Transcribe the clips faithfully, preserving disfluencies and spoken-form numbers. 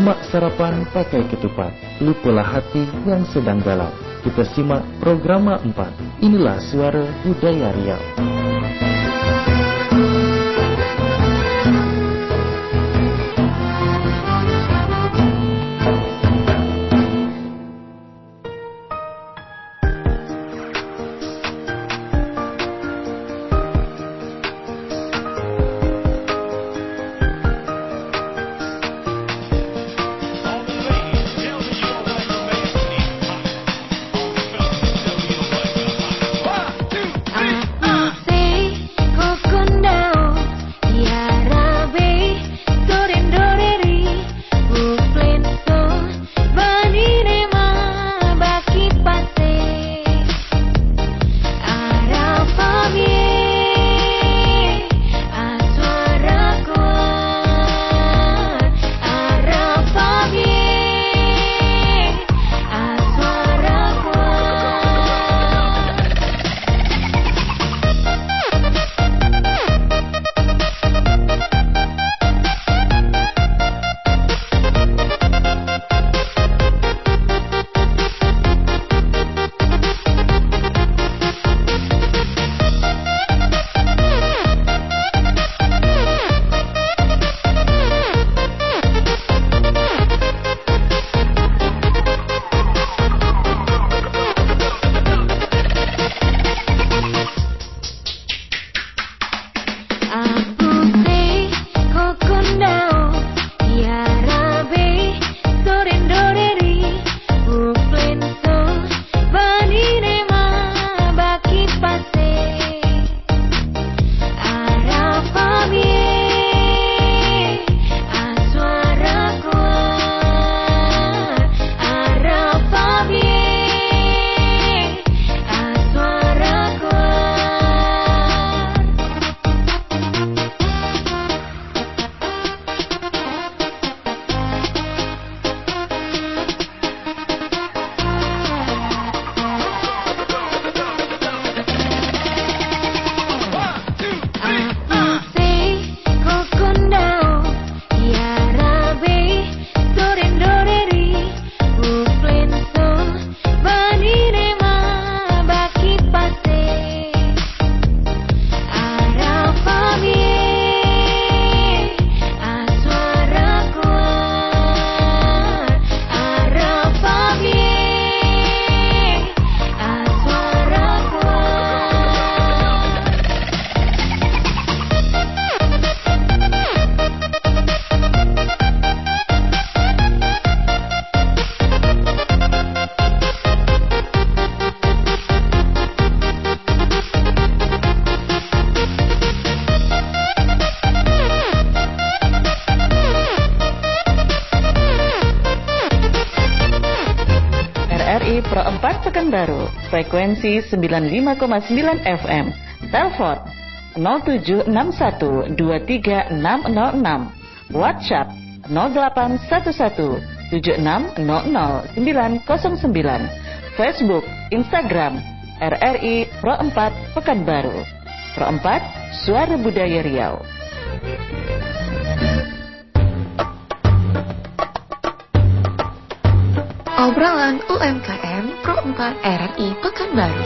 Simak sarapan pakai ketupat, lupalah hati yang sedang galau. Kita simak program empat. Inilah Suara Budaya Riau. Pro empat Pekanbaru, frekuensi sembilan puluh lima koma sembilan F M. Telepon nol tujuh enam satu dua tiga enam nol enam. WhatsApp nol delapan satu satu tujuh enam nol nol sembilan nol sembilan. Facebook, Instagram R R I Pro empat Pekanbaru. Pro empat, Suara Budaya Riau. Obrolan U M K M Pro empat R R I Pekanbaru.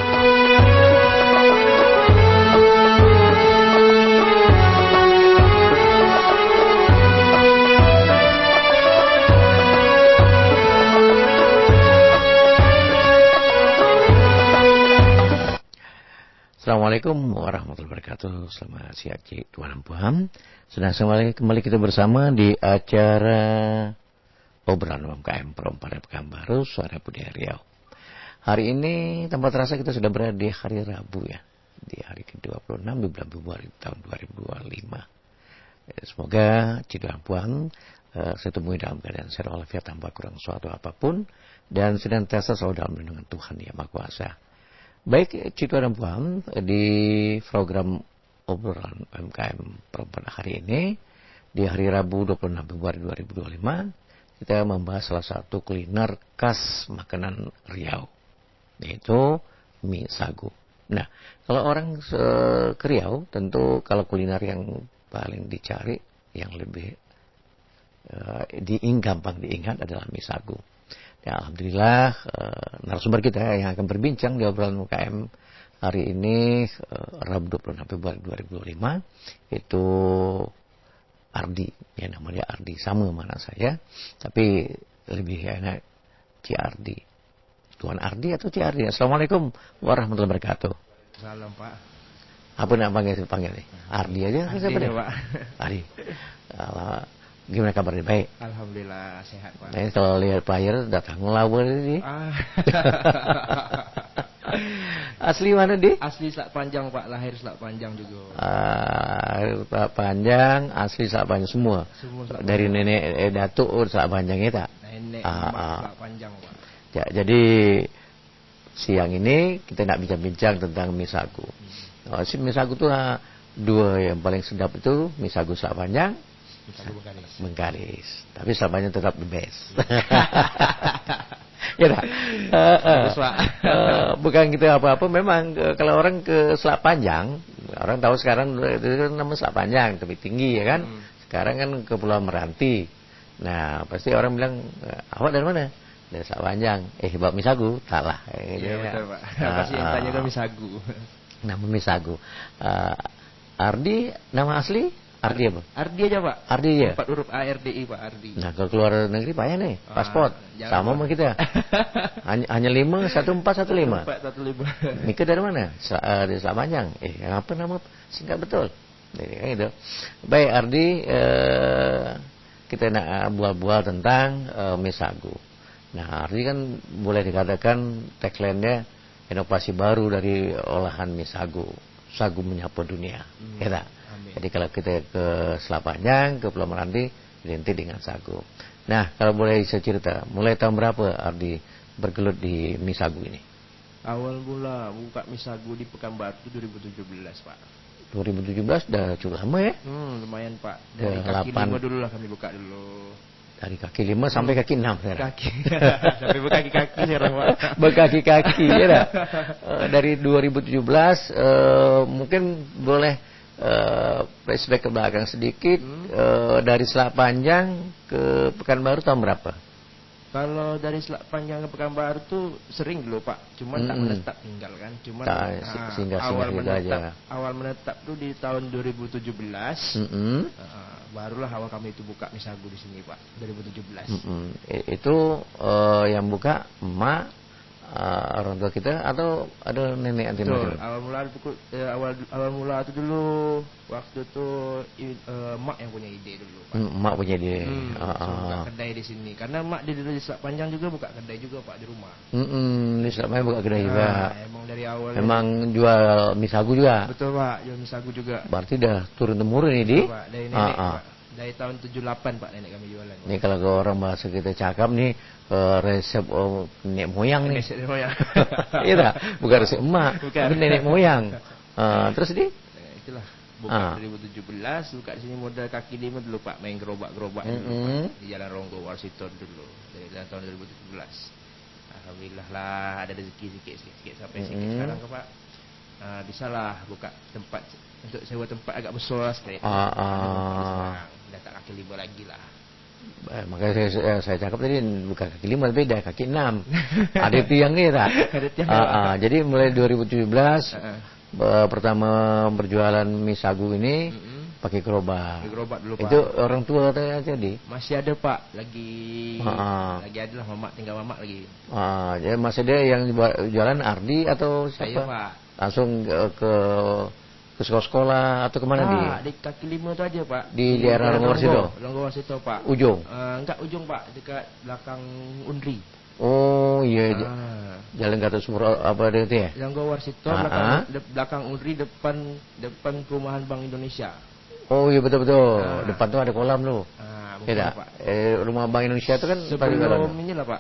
Assalamualaikum warahmatullahi wabarakatuh. Selamat siang tuan dan puan. Sedang kembali kita bersama di acara Obrolan U M K M Pro empat Pekanbaru, Suara Budaya Riau. Hari ini tanpa terasa kita sudah berada di hari Rabu ya, di hari ke dua puluh enam di bulan Februari tahun dua ribu dua puluh lima. Semoga Cik dan Puan uh, saya temui dalam keadaan sehat walafiat tanpa kurang suatu apapun dan senantiasa selalu dalam lindungan Tuhan Yang Maha Kuasa. Baik Cik dan Puan, di program Obrolan U M K M Pro empat hari ini di hari Rabu dua puluh enam Februari dua ribu dua puluh lima kita membahas salah satu kuliner khas makanan Riau, yaitu mie sagu. Nah, kalau orang ke Riau, tentu kalau kuliner yang paling dicari, yang lebih uh, diing gampang diingat adalah Misago. Ya, alhamdulillah uh, narasumber kita yang akan berbincang di obrolan U K M hari ini uh, Rabu dua puluh enam Februari dua ribu dua puluh lima itu Ardi, ya namanya Ardi sama mana saya, tapi lebih enak Ci Ardi. Tuan Ardi atau Ci Ardi? Assalamualaikum warahmatullahi wabarakatuh. Salam Pak. Apa nak panggil panggil nih? Ardi aja. Ardi ya, Pak. Ardi. Uh, gimana kabarnya? Baik. Alhamdulillah sehat Pak. Nah, kalau lihat player datang ngelawan ini. Ah. Asli mana di? Asli Selak Panjang Pak, lahir Selak Panjang juga. Uh, Selak Panjang, asli Selak Panjang semua. Semua Selak dari Panjang. nenek eh, datuk Selak Panjang itu. Nenek uh, uh, uh, Selak Panjang Pak. Ya, jadi siang ini kita nak bincang-bincang tentang Misago. Hmm. Oh, si Misago itu uh, dua yang paling sedap itu Misago Selak Panjang, Misago Bengkalis. Bengkalis. Tapi Selak Panjang tetap the best. Ya dah. Uh, uh, uh, bukan kita apa-apa. Memang uh, kalau orang ke Selak Panjang, orang tahu sekarang itu nama Selak Panjang, tapi tinggi ya kan. Hmm. Sekarang kan ke Pulau Meranti. Nah, pasti orang bilang, awak dari mana? Dari Selak Panjang. Eh, bab Misago, salah. Iya ya, betul Pak. Pasti yang tanya kan Misago. Nama Misago. Uh, Ardi, nama asli? Ardi apa? Ardi aja Pak. Ardi aja. Empat huruf A R D I Pak Ardi. Nah, kalau keluar negeri payah nih, paspor. Ah, sama sama kita. hanya, hanya lima, satu empat, satu lima. Empat, satu lima. Mika dari mana? Sel- uh, dari Selak Panjang. Eh, apa nama singkat betul? Jadi kan gitu. Baik Ardi, uh, kita nak bual-bual tentang uh, Misago. Nah, Ardi kan boleh dikatakan tagline-nya inovasi baru dari olahan Misago. Sagu menyapa dunia. Hmm. Ya tak? Jadi kalau kita ke Selak Panjang, ke Pulau Meranti, identik dengan sagu. Nah, kalau boleh saya cerita, mulai tahun berapa Ardi bergelut di Misago ini? Awal mula buka Misago di Pekanbaru dua ribu tujuh belas Pak. dua ribu tujuh belas dah cukup lama ya? Hmm, lumayan Pak. Dari Ke kaki delapan. lima dulu lah kami buka dulu. Dari kaki lima hmm. sampai kaki enam sekarang. Kaki. Sampai berkaki-kaki sekarang Pak. Berkaki-kaki ya dah. Uh, dari dua ribu tujuh belas uh, mungkin boleh Uh, flashback ke belakang sedikit. hmm. uh, Dari Selak Panjang ke Pekanbaru tahun berapa? Kalau dari Selak Panjang ke Pekanbaru tuh sering dulu Pak. Cuman hmm. tak menetap tinggal kan. Cuman tak, nah, singgah, awal singgah menetap aja. Awal menetap tuh di tahun dua ribu tujuh belas. Mm-hmm. uh, Barulah awal kami itu buka Misago di sini Pak. dua ribu tujuh belas. Mm-hmm. Itu uh, yang buka emak, Uh, orang tua kita atau ada nenek anti macam? Awal mula itu eh, awal awal mula itu dulu waktu itu uh, mak yang punya ide dulu. Pak. Mm, mak punya ide. Hmm, uh, so, buka uh. kedai di sini. Karena mak di di Selak Panjang juga buka kedai juga Pak di rumah. Mm-mm, di Selak Panjang buka kedai nah, juga. Emang dari awal. Emang jual Misago juga. Betul Pak, jual Misago juga. Berarti dah turun temurun ini di. Pak, dari nenek uh, uh. Pak. Dari tahun tujuh puluh delapan Pak nenek kami jualan. Ini kalau orang bahasa kita cakap nih uh, resep oh, nenek moyang nih. Resep moyang. Iya tak? Bukan resep emak, bukan. Tapi nenek moyang. Uh, terus di? Nah, itulah buka ah. dua ribu tujuh belas buka di sini modal kaki lima dulu Pak, main gerobak-gerobak mm-hmm. dulu Pak, di Jalan Ronggo Warsito dulu dari tahun dua ribu tujuh belas. Alhamdulillah lah ada rezeki sikit-sikit sampai mm-hmm. sikit sekarang ke Pak. Uh, bisa lah buka tempat untuk sewa tempat agak besar sekali. Ah, ah. Dah tak kaki lima lagi lah. Eh, makanya saya, saya, saya cakap tadi bukan kaki lima beda kaki enam. Ada tiang ni tak? Ada tiang. Ah, ah. Jadi mulai dua ribu tujuh belas uh-uh. uh, pertama berjualan Misago ini uh-uh. pakai gerobak. Gerobak dulu Pak. Itu orang tua tadi. Masih ada Pak, lagi uh-uh. lagi ada lah mamak, tinggal mamak lagi. Ah, jadi masih ada yang jualan Ardi atau siapa? Saya Pak. Langsung ke, ke ke sekolah-sekolah atau kemana ah, di? Di kaki lima tu aja Pak. Di, di daerah Ronggo Warsito. Ronggo Warsito Pak. Ujung? Uh, enggak ujung Pak, dekat belakang Undri. Oh iya, ah. Jalan Gatot Subroto apa itu ya? Ronggo Warsito ah, belakang ah. De, belakang Undri depan depan perumahan Bank Indonesia. Oh iya betul-betul. Ah. Depan tu ada kolam tu. Ah, ya Pak. Eh, rumah Bank Indonesia tu kan sebelum ini lah Pak.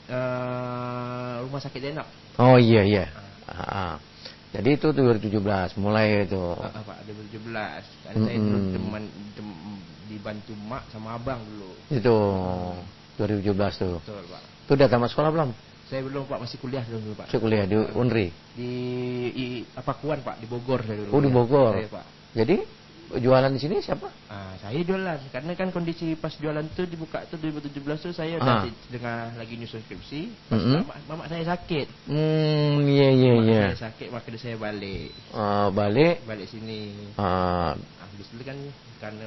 Uh, rumah sakit Denap. Oh iya iya. Ah. Ah, ah. Jadi itu dua ribu tujuh belas mulai itu. Ah, Pak, dua ribu tujuh belas. Kan mm-hmm. saya dulu teman tem, dibantu mak sama abang dulu. Itu dua ribu tujuh belas tuh. Betul, Pak. Itu udah tamat sekolah belum? Saya belum Pak, masih kuliah dulu Pak. Masih kuliah di Unri. Di i, Pakuan Pak, di Bogor saya dulu. Oh, di Bogor. Saya, Pak. Jadi jualan di sini siapa? Ah, saya jualan karena kan kondisi pas jualan tuh dibuka tuh dua ribu tujuh belas tuh saya Ah. udah di- dengan lagi nyusun skripsi, pas Mm-mm. mamak, mamak saya sakit. Hmm, iya iya Mamak iya. saya sakit makanya saya balik. Ah, balik. Balik sini. Ah, Habis itu kan karena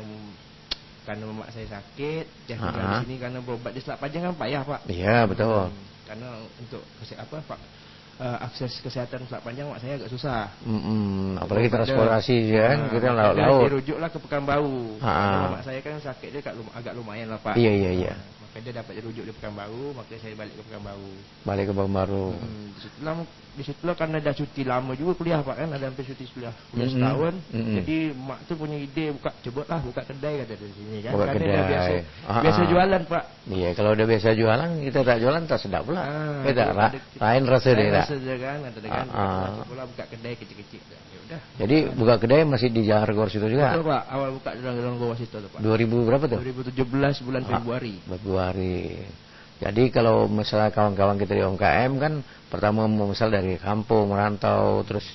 karena mamak saya sakit, dia tinggal Ah. di sini karena berobat di Selat Panjang kan payah, Pak. iya betul. Hmm, karena untuk kese- apa Pak eh, akses kesehatan Selat Panjang mak saya agak susah. Mm-mm. Apalagi Berobat transportasi dia. kan, Ah, kita makanya laut-laut. dirujuklah ke Pekanbaru. Ah. Karena mamak saya kan sakit dia agak, lum- agak lumayan lah, Pak. Iya iya iya. Ah, makanya dia dapat dirujuk di Pekanbaru, makanya saya balik ke Pekanbaru. Balik ke Pekanbaru. Hmm, di situlah di situlah karena dah cuti lama juga kuliah, Pak, kan ada hampir cuti kuliah kuliah Mm-mm. setahun. Mm-mm. Jadi mak tu punya ide buka cobalah buka kedai kata di sini kan. Buka Karena kedai. dia biasa Ah, biasa ah. jualan, Pak. Iya, kalau udah biasa jualan, kita tak jualan tak sedap pula. Ah, kita ada- ra- ada- lain rasa lain dia tak. rasa dia kan, kata dia kan. Ah, ah. Cobalah buka kedai kecil-kecil. Ya udah. Jadi buka kedai masih di Jalan Regor situ Betul, juga. Pak. Awal buka di dalam Goa situ tuh, Pak. dua ribu berapa tuh? dua ribu tujuh belas bulan Ah, Februari. Februari. Jadi kalau misalnya kawan-kawan kita di U M K M kan pertama misal dari kampung merantau terus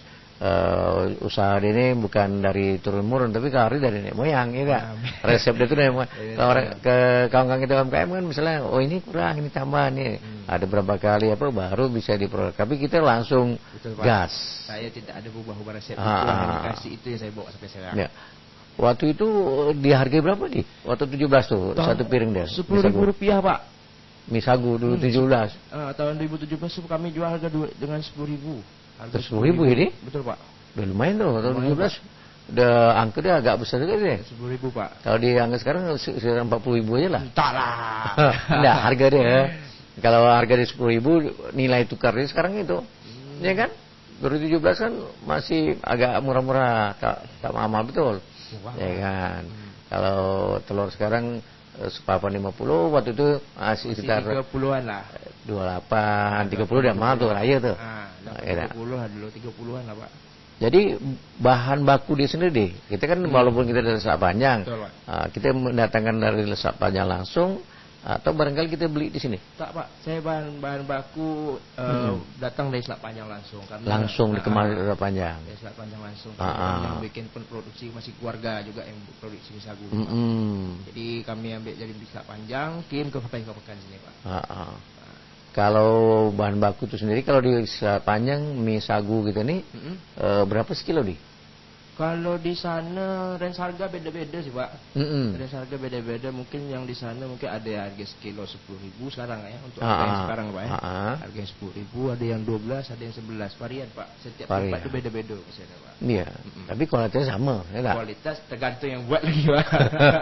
eh, usaha ini bukan dari turun murun tapi kari dari nenek moyang ya kan. Resep dia itu nenek moyang. Kalau orang ke kawan-kawan kita U M K M kan misalnya oh ini kurang ini tambah nih. Ada berapa kali apa baru bisa diperoleh. Tapi kita langsung Betul, Pak. gas. Saya tidak ada ubah-ubah resep Ah, itu yang ah. dikasih itu yang saya bawa sampai sekarang. Ya. Waktu itu dihargai berapa nih? Waktu tujuh belas tuh satu piring dia. Sepuluh ribu rupiah, Pak. Mie sagu dulu Hmm, tujuh belas. Ah, tahun dua ribu tujuh belas tuh kami jual harga dua, dengan sepuluh ribu. Harga sepuluh ribu ini? Betul, Pak. Udah lumayan tuh, tahun Lumayan, tujuh belas. Udah angka dia agak besar juga sih. sepuluh ribu, Pak. Kalau di angka sekarang se- sekitar empat puluh ribu aja lah. Entah lah. Enggak, harga dia. Kalau harga di sepuluh ribu, nilai tukar dia sekarang itu. Hmm. Ya kan? dua ribu tujuh belas kan masih agak murah-murah, tak, tak mahal betul. Wah. Ya kan? Kalau telur sekarang eh, sepapan lima puluh, waktu itu masih Masih sekitar tiga puluhan lah. dua puluh delapan, tiga puluh udah mahal tuh raya tuh. Ah, Ya, tiga puluh lah dulu, tiga puluhan lah, Pak. Jadi bahan baku dia sendiri, kita kan walaupun kita dari Lesak Panjang, Betul, Pak. ah, kita mendatangkan dari Lesak Panjang langsung, atau barangkali kita beli di sini. Tak, Pak. Saya bahan bahan baku eh, Hmm. datang dari Selat Panjang langsung karena Langsung Ah, dikemas ah, di Lesak Panjang. dari Selat Panjang langsung. Ah, Karena ah. yang bikin pun produksi masih keluarga juga yang produksi mie sagu. Pak. Mm-mm. Jadi kami ambil dari Selat Panjang, kirim ke Kabupaten Kabupaten sini, Pak. Ah, ah. Kalau bahan baku itu sendiri, kalau di Lesak Panjang mie sagu gitu nih, Mm-mm. eh, berapa sekilo di? Kalau di sana range harga beda-beda sih, Pak. Mm-mm. Range harga beda-beda. Mungkin yang di sana mungkin ada harga sekilo sepuluh ribu sekarang ya untuk Ah, harga yang ah. sekarang, Pak ya. Ah, ah. Harga yang sepuluh ribu, ada yang dua belas, ada yang sebelas. Varian, Pak. Setiap Varian. tempat itu beda-beda ke sana, Pak. Iya, tapi kualitasnya sama, ya tak? Kualitas tergantung yang buat lagi, Pak.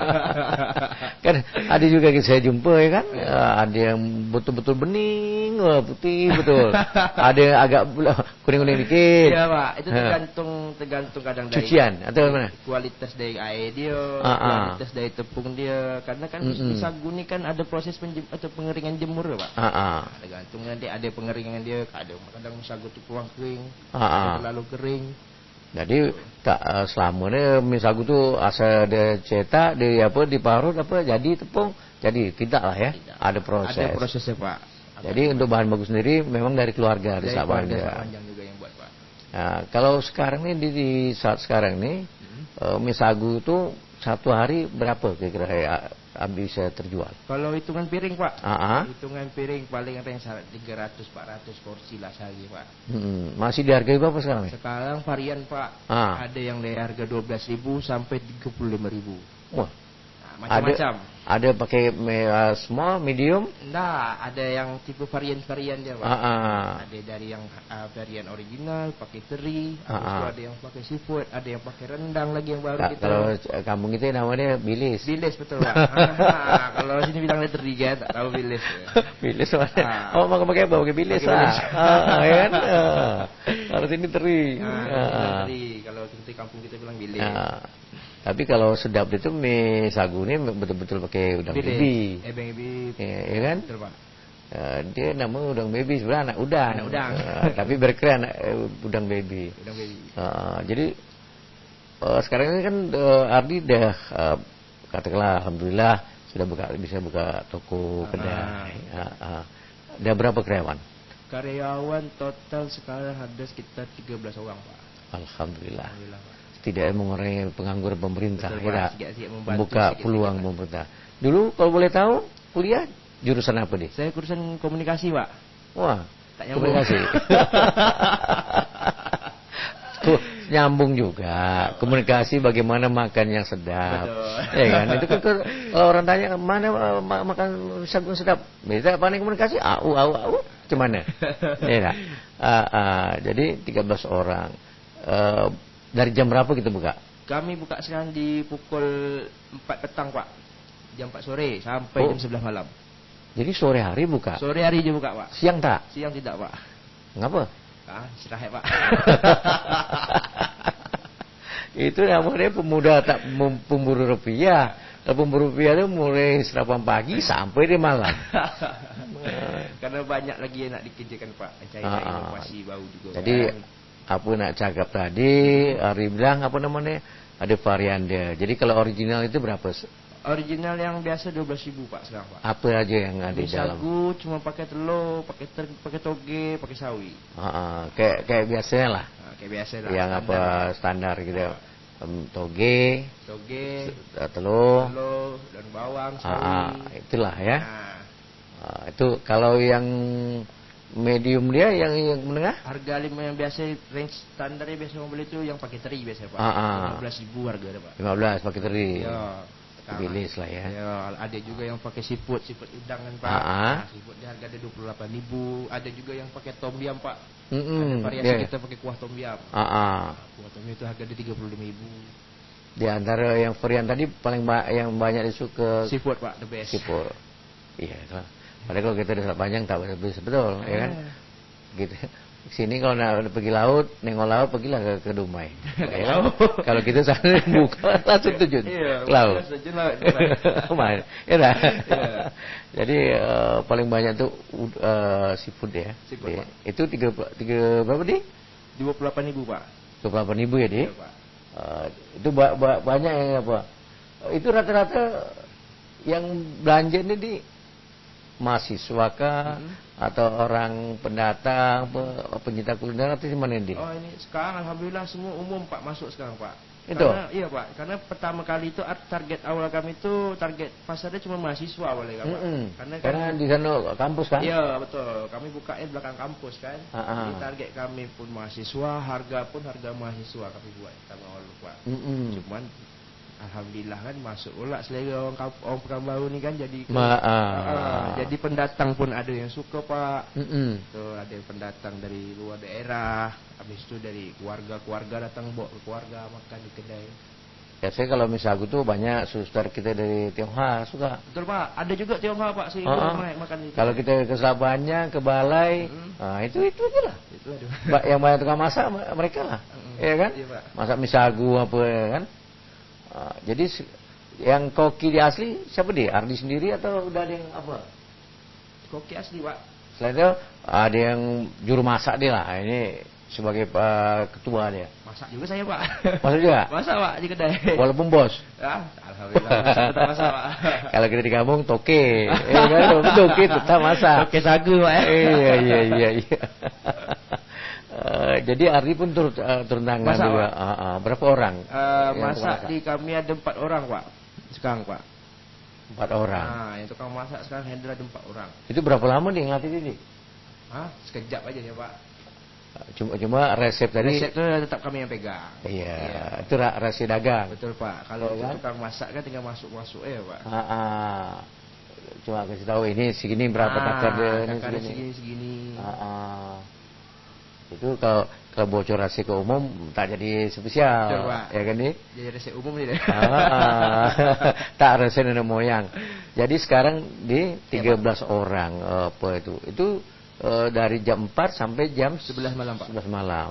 Kan ada juga yang saya jumpa ya kan, eh, ada yang betul-betul bening, wah, putih betul. Ada yang agak kuning-kuning dikit. Iya, Pak. Itu Ha. tergantung tergantung kadang dari Cucian atau mana? kualitas dari air dia, Ah, ah. kualitas dari tepung dia. Karena kan Mm-mm. mie sagu ni kan ada proses penjem, atau pengeringan jemur, Pak. Ah, ah, Tergantung nanti ada pengeringan dia, kadang kadang sagu tu kurang kering, ah, ah. terlalu kering. Jadi tak eh, selama ni mie sagu tu asal dia cetak, dia apa diparut apa jadi tepung, jadi tidak lah ya. Tidak. Ada proses. Ada prosesnya, Pak. Jadi untuk bahan baku sendiri memang dari keluarga di dari Lesak keluarga Panjang. Selat Panjang juga yang buat, Pak. Nah, kalau sekarang ni di, di saat sekarang ni eh, mie sagu tu satu hari berapa kira-kira ya, bisa terjual? Kalau hitungan piring, Pak. Ah, ah. Hitungan piring paling range tiga ratus empat ratus porsi lah sehari, Pak. Hmm, masih dihargai berapa sekarang ni? Sekarang varian, Pak. Ah. Ada yang dari harga dua belas ribu sampai tiga puluh lima ribu. Wah, Nah, macam-macam. ada pakai me- uh, small, medium. Nah, ada yang tipe varian-varian dia, Pak. Ah, ah. Ada dari yang uh, varian original, pakai teri, Ah, habis itu ah. ada yang pakai seafood, ada yang pakai rendang lagi yang baru Ka- kita. kalau eh, kampung kita namanya bilis. Bilis, betul, Pak. Ah, kalau sini bilangnya teri kan, tak tahu bilis. Bilis mana? Ah. Oh, makan pakai apa? Pakai bilis Pakai lah. bilis. Ah, ya kan? Ah. Kalau sini teri. Ah, Ah, bilang ah. teri. Kalau kita kampung kita bilang bilis. Ah. Tapi kalau sedap itu mie sagu ini betul-betul pakai udang baby. Eh, bang baby. Ya, ya kan? Betul, Pak. Ah, dia nama udang baby sebenarnya anak udang. Anak udang. Ah, tapi berkeren anak eh, udang baby. Udang baby. Ah, jadi eh, sekarang ini kan eh, Ardi dah eh, katakanlah alhamdulillah sudah buka bisa buka toko Ah. kedai. Ah, ah. Ada berapa karyawan? Karyawan total sekarang ada sekitar tiga belas orang, Pak. Alhamdulillah. Alhamdulillah, Pak. tidak mengurangi pengangguran pemerintah, Betul, ya, Pak. Sikit-sikit membantu, membuka sikit-sikit peluang Pak. pemerintah. Dulu kalau boleh tahu kuliah jurusan apa deh? Saya jurusan komunikasi, Pak. Wah, Tak nyambung. komunikasi. Tuh, nyambung juga. Komunikasi bagaimana makan yang sedap. Betul. Ya kan? Itu kan kalau orang tanya mana uh, ma- makan sagu sedap. Bisa pandai komunikasi, au au au. Gimana? Ya. Uh, uh, jadi tiga belas orang. Uh, dari jam berapa kita buka? Kami buka sekarang di pukul empat petang, Pak. Jam empat sore sampai Oh. jam sebelas malam. Jadi sore hari buka. Sore hari je buka, Pak. Siang tak? Siang tidak, Pak. Ngapa? Ah, istirahat, Pak. Itu namanya pemuda tak mem- pemburu rupiah. Kalau pemburu rupiah itu mulai serapan pagi sampai di malam. Karena banyak lagi yang nak dikerjakan, Pak. Cari Ah, ah. inovasi baru juga. Jadi kan. apa nak cakap tadi, Ari bilang apa namanya? Ada varian dia. Jadi kalau original itu berapa? Original yang biasa dua belas ribu, Pak, sekarang, Pak. Apa aja yang ada di Mie dalam? sagu cuma pakai telur, pakai ter, pakai toge, pakai sawi. Ah, ah, kayak kayak biasanya lah. Nah, kayak biasa lah. Yang standar, apa Pak. standar gitu. Em, toge, Toge, eh, telur, telur, dan bawang, ah, sawi. ah, itulah ya. Nah, Ah, itu kalau yang medium dia, yang yang menengah? harga lima yang biasa range standarnya biasa mau beli itu yang pakai teri biasa, Pak. Ah, ah. lima belas ribu harga ada, Pak. lima belas pakai teri. Ya. Bilis lah ya. Ya, ada juga yang pakai seafood, seafood udang kan, Pak. Ah, ah. Nah, seafood dia harga ada dua puluh delapan ribu. Ada juga yang pakai tom yum, Pak. Mm-mm, Ada variasi dia. kita pakai kuah tom yum. Ah, ah. Kuah tom yum itu harga dia tiga puluh lima ribu. Di antara yang varian tadi paling ba- yang banyak disuka Seafood, Pak, the best. sipur. Iya, itu. Padahal kalau kita di Selat Panjang tak bisa betul, ya kan? Eh. Gitu. Sini kalau nak pergi laut, nengok laut pergilah ke, ke Dumai. Ya kan? Kalau kita sana buka langsung terjun Iya, ke laut. terjun laut. Main. Ya dah. Iya. Jadi uh, paling banyak tuh uh, seafood ya. Seafood, Dia. Pak. Itu tiga tiga berapa di? dua puluh delapan ribu, Pak. dua puluh delapan ribu ya di? Iya, Pak. Uh, itu ba- ba- banyak yang apa? Uh, itu rata-rata yang belanja ini di mahasiswa kah Mm-hmm. atau orang pendatang, pe- pencinta kuliner atau di mana ini? Oh, ini sekarang alhamdulillah semua umum, Pak, masuk sekarang, Pak. Itu? Karena, iya, Pak. Karena pertama kali itu art- target awal kami itu target pasarnya cuma mahasiswa awalnya, Pak. Mm-mm. Karena Karena kami- di sana kampus kan? Iya, betul. Kami bukain belakang kampus kan. Ah, ah. Jadi target kami pun mahasiswa, harga pun harga mahasiswa kami buat pertama awal, Pak. Mm-mm. Cuman alhamdulillah kan masuk pula selera orang kamp- orang Pekanbaru ni kan jadi ke- Ma- ah. Ah, jadi pendatang pun ada yang suka, Pak. Mm-mm. Tuh ada yang pendatang dari luar daerah, habis itu dari keluarga-keluarga datang bawa ke keluarga makan di kedai. Ya saya kalau misalnya tuh banyak suster kita dari Tionghoa suka. Betul, Pak. Ada juga Tionghoa, Pak, sih Ah, ah. makan di Kalau kita ke Selabanya, ke Balai, Mm-mm. nah itu itu aja lah. itu ada. Ba- yang banyak tukang masak me- mereka lah, Mm-mm. ya kan? Iya, Pak. Masak mie sagu apa ya kan? Ah, jadi se- yang koki di asli siapa dia? Ardi sendiri atau udah ada yang apa? Koki asli, Pak. Selain itu ada yang juru masak dia lah. Ini sebagai uh, ketua dia. Masak juga saya, Pak. Masak juga? Masak, Pak, di kedai. Walaupun bos. Ya, alhamdulillah masak, tetap masak, Pak. Kalau kita di kampung toke, ya kan? Toke tetap masak. Toke sagu, Pak. Ya. Iya iya iya. iya. Eh, jadi Ardi pun turut uh, turun tangan Masak, juga. Pak. Ah, ah. Berapa orang? Eh, yang masak tukang di kami ada empat orang, Pak. Sekarang, Pak. empat orang. Nah, yang tukang masak sekarang handle ada empat orang. Itu berapa lama nih ngelatih ini? Hah? Sekejap aja ya, Pak. Cuma cuma resep tadi. Resep itu tetap kami yang pegang. Iya, itu ra- rahasia dagang. Betul, Pak. Kalau Iya, kan? tukang masak kan tinggal masuk-masuk ya, Pak. Ah, ah. Cuma kasih tahu ini segini berapa takar dia ini Ah, takarnya segini. segini-segini. Ah, ah. Itu kalau kalau bocor rahasia ke umum tak jadi spesial, Betul, Pak. ya kan nih? Jadi resep umum ni deh. Ah, ah. Tak rahasia nenek moyang. Jadi sekarang di tiga belas orang apa itu? Itu eh, dari jam empat sampai jam sebelas malam, Pak. sebelas malam.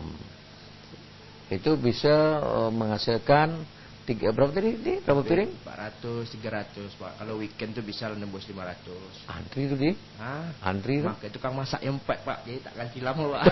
Itu bisa eh, menghasilkan tiga berapa tadi? Di, berapa piring? empat ratus, tiga ratus, Pak. Kalau weekend tuh bisa nembus lima ratus. Antri itu di. Hah? Antri itu. Maka tukang masak yang empat, Pak. Jadi tak ganti lama, Pak.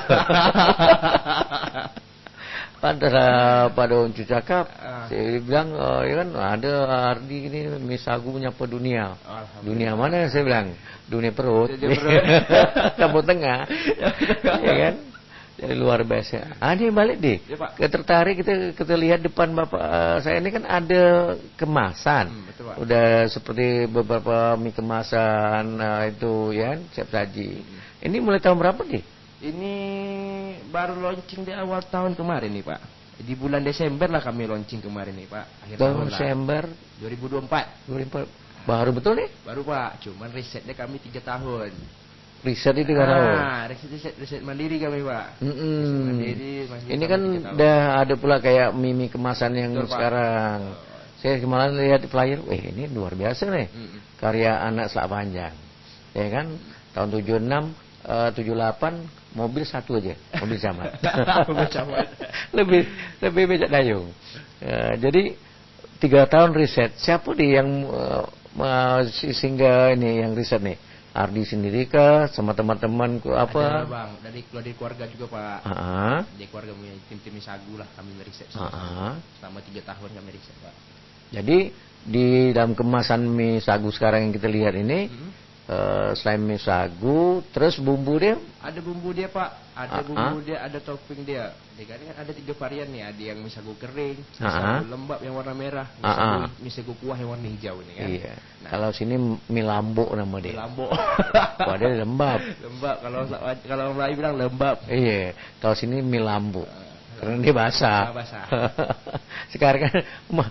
Pantas uh, pada Oncu cakap, Ah. saya bilang oh, ya kan ada Ardi ini mie sagu menyapa dunia. Alhamdulillah. Dunia mana saya bilang? Dunia perut. Dunia perut. Kampung tengah. Ya kan? Jadi luar biasa. Ah, ini balik deh. Ya, Pak. Kita tertarik kita kita lihat depan Bapak uh, saya ini kan ada kemasan. Hmm, betul, Pak. Udah seperti beberapa mie kemasan uh, itu ya, siap saji. Hmm. Ini mulai tahun berapa nih? Ini baru launching di awal tahun kemarin nih, Pak. Di bulan Desember lah kami launching kemarin nih, Pak. Akhir tahun Desember dua ribu dua puluh empat. dua ribu empat. Baru betul nih? Baru, Pak. Cuman risetnya kami tiga tahun. Riset itu kan tahu. Ah, riset, riset riset mandiri kami, Pak. Mm -mm. Riset mandiri. Ini kan udah ada pula kayak mie kemasan yang betul, sekarang. Pak. Saya kemarin lihat flyer, eh ini luar biasa nih. Mm -mm. Karya anak Selak Panjang. Ya kan? Tahun tujuh puluh enam, uh, tujuh puluh delapan mobil satu aja, mobil camat. Mobil camat. lebih lebih becak dayung. Uh, jadi tiga tahun riset. Siapa nih yang uh, sehingga ini yang riset nih? Ardi sendiri kah sama teman-teman apa? Ada, Bang, dari dari keluarga juga, Pak. Uh-huh. Dari keluarga punya tim-tim sagu lah kami meriset. Uh-huh. Selama tiga tahun kami riset, Pak. Jadi di dalam kemasan mie sagu sekarang yang kita lihat ini, hmm. uh, selain mie sagu, terus bumbu dia? Ada bumbu dia, Pak. Ada uh-huh. bumbu dia, ada topping dia. Dia kan ada tiga varian nih. Ada yang mie sagu kering, mie uh-huh. sagu lembab yang warna merah, mie sagu, uh-huh. mie sagu kuah yang warna hijau nih kan. Iya. Nah, kalau sini mie lambo nama dia. Mie lambo. Wah, dia lembab. Lembab. Kalau kalau Melayu bilang lembab. Iya. Kalau sini mie lambo. Uh, Karena dia basah. basah. Sekarang kan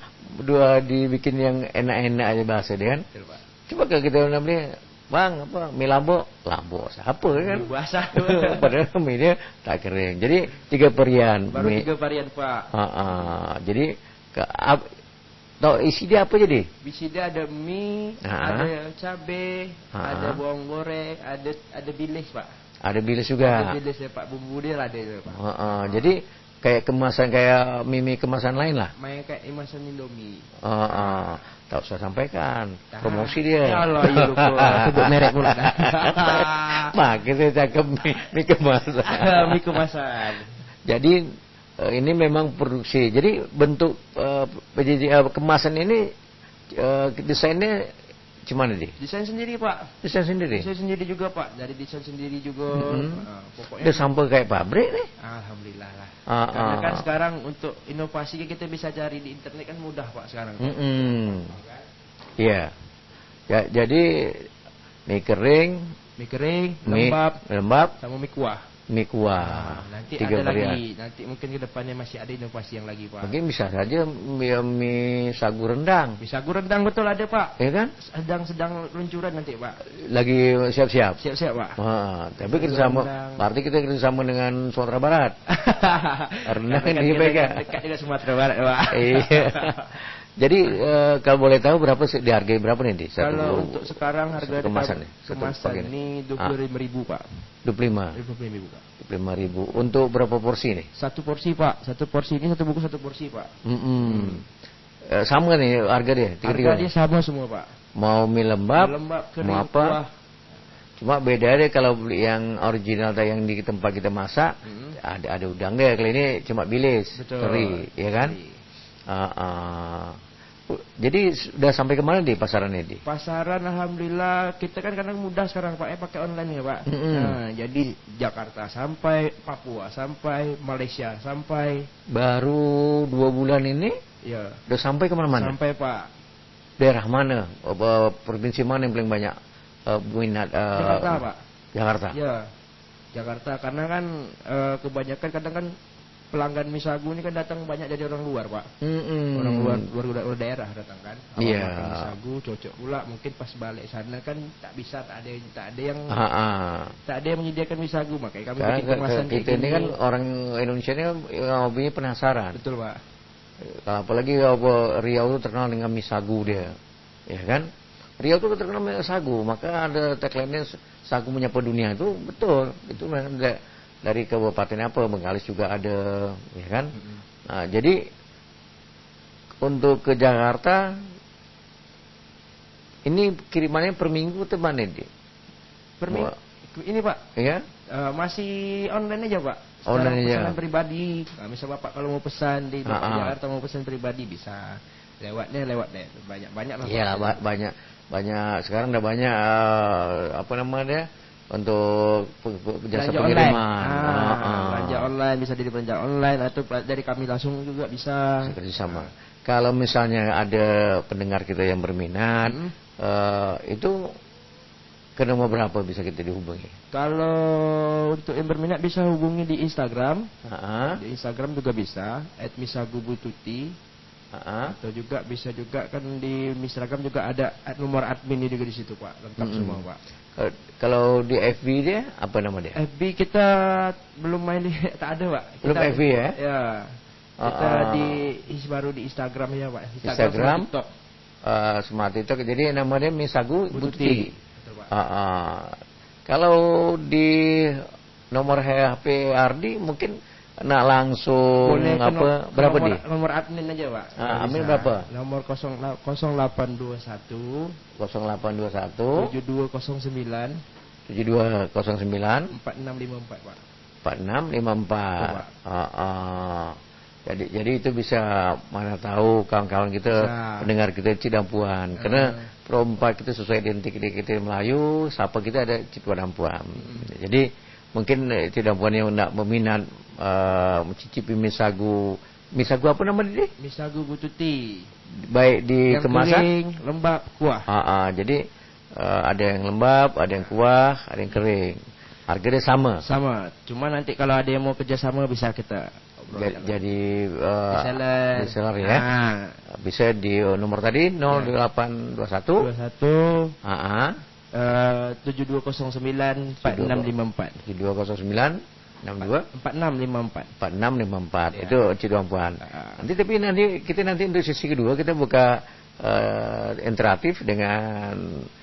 dua dibikin yang enak-enak aja bahasa dia kan. Betul, Pak. Coba kalau kita beli, Bang, apa mie lambo? Lambo siapa kan? Basah. Padahal mie dia tak kering. Jadi tiga varian. Baru mie. tiga varian, Pak. Uh, uh, jadi ke, ab, tau isi dia apa jadi? Isi dia ada mie, uh-huh. ada cabe, uh-huh. ada bawang goreng, ada ada bilis, Pak. Ada bilis juga. Ada bilis ya, Pak. Bumbu dia ada itu, Pak. Uh, uh, jadi kayak kemasan kayak mie-mie kemasan lain lah. Main kayak kemasan Indomie. Uh, uh, tak usah sampaikan. Nah, promosi dia. Allah, iya lupa. Sebut merek pula. Mak, kita cakap mie, mie kemasan. Mie kemasan. Jadi uh, ini memang produksi. Jadi bentuk uh, kemasan ini uh, desainnya cuma nih? Desain sendiri, Pak. Desain sendiri. Desain sendiri juga, Pak. Dari desain sendiri juga. Mm-hmm. uh, pokoknya. Udah sampai kayak pabrik nih. Alhamdulillah lah. Uh, Karena uh, kan sekarang untuk inovasi kita bisa cari di internet kan mudah, Pak, sekarang. Iya. Mm-hmm. Yeah. Ya, jadi mie kering, mie kering, mie lembab, lembab, sama mie kuah. Mie kuah. Nah, nanti tiga ada varian. lagi. Nanti mungkin ke depannya masih ada inovasi yang lagi, Pak. Mungkin bisa saja mie, mie sagu rendang. Mie sagu rendang betul ada, Pak. Iya kan? Sedang-sedang luncuran nanti, Pak. Lagi siap-siap. Siap-siap, Pak. Wah, tapi kerjasama. Berarti kita kerjasama dengan Sumatera Barat. Rendang kan dipegang. Dekat dengan Sumatera Barat, Pak. Iya. Jadi uh, kalau boleh tahu berapa sih dihargai berapa nih di? Kalau untuk sekarang harga kemasan nih. Kemasan ini dua puluh lima ribu, Pak. Dua puluh lima. Dua puluh lima ribu, Pak. Dua puluh lima ribu. Untuk berapa porsi nih? Satu porsi, Pak. Satu porsi ini satu buku satu porsi, Pak. Mm -hmm. uh, sama nih harga dia. Tiga-tiga harga dia sama semua, Pak. Mau mie lembab, mie lembab kering, mau apa? Kuah. Cuma beda deh kalau beli yang original atau yang di tempat kita masak, hmm. ada ada udang deh. Kalau ini cuma bilis, teri, ya kan? Uh, uh. Jadi sudah sampai kemana di pasaran ini? Pasaran alhamdulillah kita kan kadang mudah sekarang Pak, eh pakai online ya Pak. Mm-hmm. Nah, jadi Jakarta sampai Papua sampai Malaysia sampai. Baru dua bulan ini? Ya. Udah sampai kemana-mana? Sampai Pak. Daerah mana? Provinsi mana yang paling banyak uh, minat? Uh, Jakarta Pak. Jakarta. Ya. Jakarta karena kan uh, kebanyakan kadang kan pelanggan mie sagu ini kan datang banyak dari orang luar, Pak. Mm-hmm. Orang luar, luar luar daerah datang kan. Iya. Yeah. Makan mie sagu cocok pula, mungkin pas balik sana kan tak bisa, tak ada tak ada yang Ha-ha. tak ada yang menyediakan mie sagu, makanya kami kan, bikin kemasan kita ini kan orang Indonesia ini hobinya penasaran. Betul, Pak. Kalau apalagi apa Riau itu terkenal dengan mie sagu dia. Ya kan? Riau itu terkenal dengan sagu, maka ada tagline-nya sagu menyapa dunia itu betul. Itu memang dari kabupaten apa, Bengkalis juga ada, ya kan? Mm-hmm. Nah, jadi untuk ke Jakarta ini kirimannya per minggu atau mana dia? Per minggu. Ini Pak, ya? Uh, masih online aja Pak. Sekarang online aja. Pesanan pribadi. Nah, misal Bapak kalau mau pesan di Bapak Jakarta mau pesan pribadi bisa. Lewatnya lewat deh. Banyak banyak lah. Iya, ba- banyak banyak sekarang udah banyak uh, apa namanya? untuk jasa belanja pengiriman. Online. Ah, ah, ah. Belanja online bisa dari belanja online atau dari kami langsung juga bisa. Seperti sama. Kalau misalnya ada pendengar kita yang berminat, hmm. uh, itu ke nomor berapa bisa kita dihubungi? Kalau untuk yang berminat bisa hubungi di Instagram. Uh-huh. Di Instagram juga bisa at misagubututi. Uh-huh. Atau juga bisa juga kan di Instagram juga ada nomor admin juga di situ Pak, lengkap hmm. semua Pak. Kalau di F B dia apa nama dia? F B kita belum main di tak ada Pak. Kita, belum F B ya? Ya. Kita uh, di baru di Instagram ya Pak. Instagram, Instagram TikTok. Uh, Smart TikTok. Jadi namanya Misagu Bututi. Uh, uh. Kalau di nomor H P Ardi mungkin nak langsung boleh apa no, berapa nomor, di? Nomor admin aja Pak. Uh, admin berapa? Nomor nol delapan dua satu nol delapan dua satu tujuh dua nol sembilan tujuh dua nol sembilan empat enam lima empat Pak. empat enam lima empat. Uh, uh. Jadi jadi itu bisa mana tahu kawan-kawan kita bisa. Pendengar kita Cidampuan uh. Karena Pro empat kita sesuai identik kita Melayu, siapa kita ada Cidampuan. Hmm. Jadi mungkin Cidampuan yang nak meminat uh, mencicipi misagu. Misagu apa nama dia? Misagu Bututi. Baik di yang kemasan kering, lembab, kuah. Uh, uh, jadi uh, ada yang lembab, ada yang kuah, ada yang kering. Harganya sama. Sama. Cuma nanti kalau ada yang mau kerjasama bisa kita jadi, jadi uh, reseller. reseller ya. Ah. Bisa di uh, nomor tadi nol delapan dua satu dua satu Heeh. Uh, tujuh dua nol sembilan empat enam lima empat tujuh dua nol sembilan enam dua empat enam lima empat empat enam lima empat ya. Itu Cidampuan. Uh. Nanti tapi nanti kita nanti untuk sesi kedua kita buka uh, interaktif dengan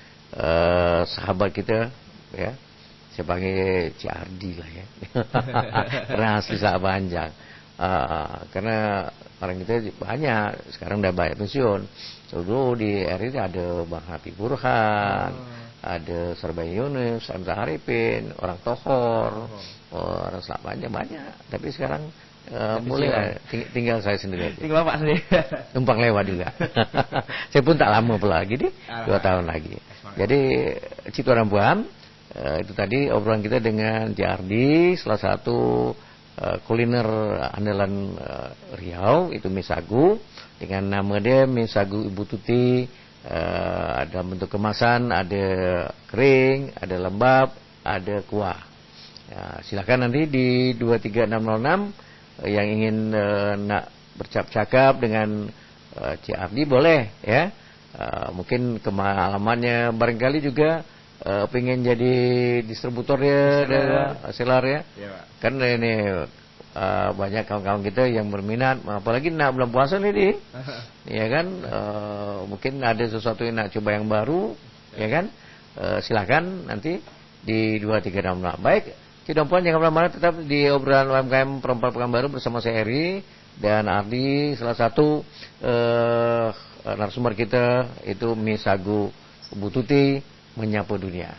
uh, sahabat kita ya. Saya panggil Cik Ardi lah ya. Karena asli Sahabat Banjar. Uh, karena orang kita banyak sekarang udah banyak pensiun. Dulu di R I ada Bang Habib Burhan, oh. ada Serbai Yunus, Hamzah Haripin, orang Tohor, oh, orang Selak banyak banyak. Tapi sekarang uh, mulai ting tinggal saya sendiri. Tinggal Bapak sendiri. Numpang lewat juga. Saya pun tak lama pula lagi nih, dua tahun lagi. Jadi Cidampuan, uh, itu tadi obrolan kita dengan Cik Ardi, salah satu Uh, kuliner andalan uh, Riau itu misagu dengan nama dia Misagu Ibu Tuti. Uh, ada bentuk kemasan, ada kering, ada lembab, ada kuah. Ya, silakan nanti di dua tiga enam nol enam uh, yang ingin uh, nak bercakap-cakap dengan uh, Cik Ardi boleh ya. Uh, mungkin kemalamannya barangkali juga Uh, pengen jadi distributor ya, seller ya, ya kan ini uh, banyak kawan-kawan kita yang berminat, apalagi nak bulan puasa nih di, ya kan, uh, mungkin ada sesuatu yang nak coba yang baru, ya, ya kan, uh, silakan nanti di dua tiga enam enam. Baik, Cidampuan jangan kemana-mana, tetap di obrolan U M K M Perempuan Pekanbaru bersama saya Eri dan Ardi, salah satu uh, narasumber kita itu Misagu Bututi. Menyapa dunia.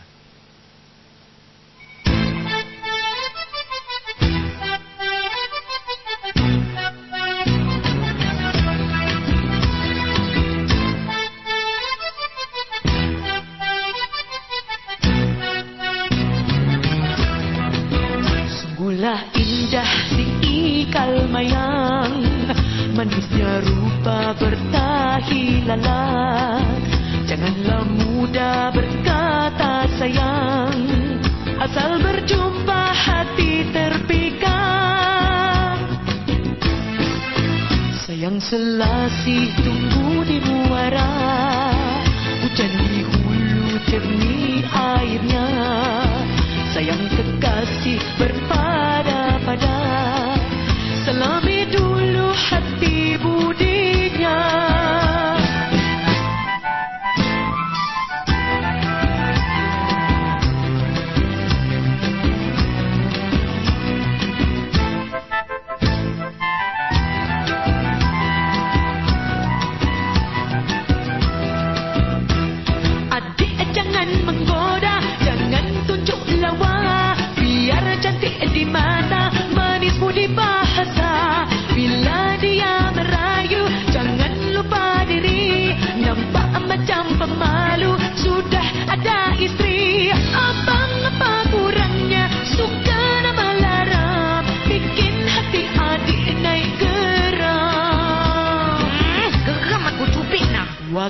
Sungguhlah indah si ikal mayang, manisnya rupa bertahi lalat. Janganlah mudah berkata sayang, asal berjumpa hati terpikat. Sayang selasih tunggu di muara, hujan di hulu jernih airnya. Sayang kekasih berpada-pada, selami dulu hati budinya. Di mana manis budi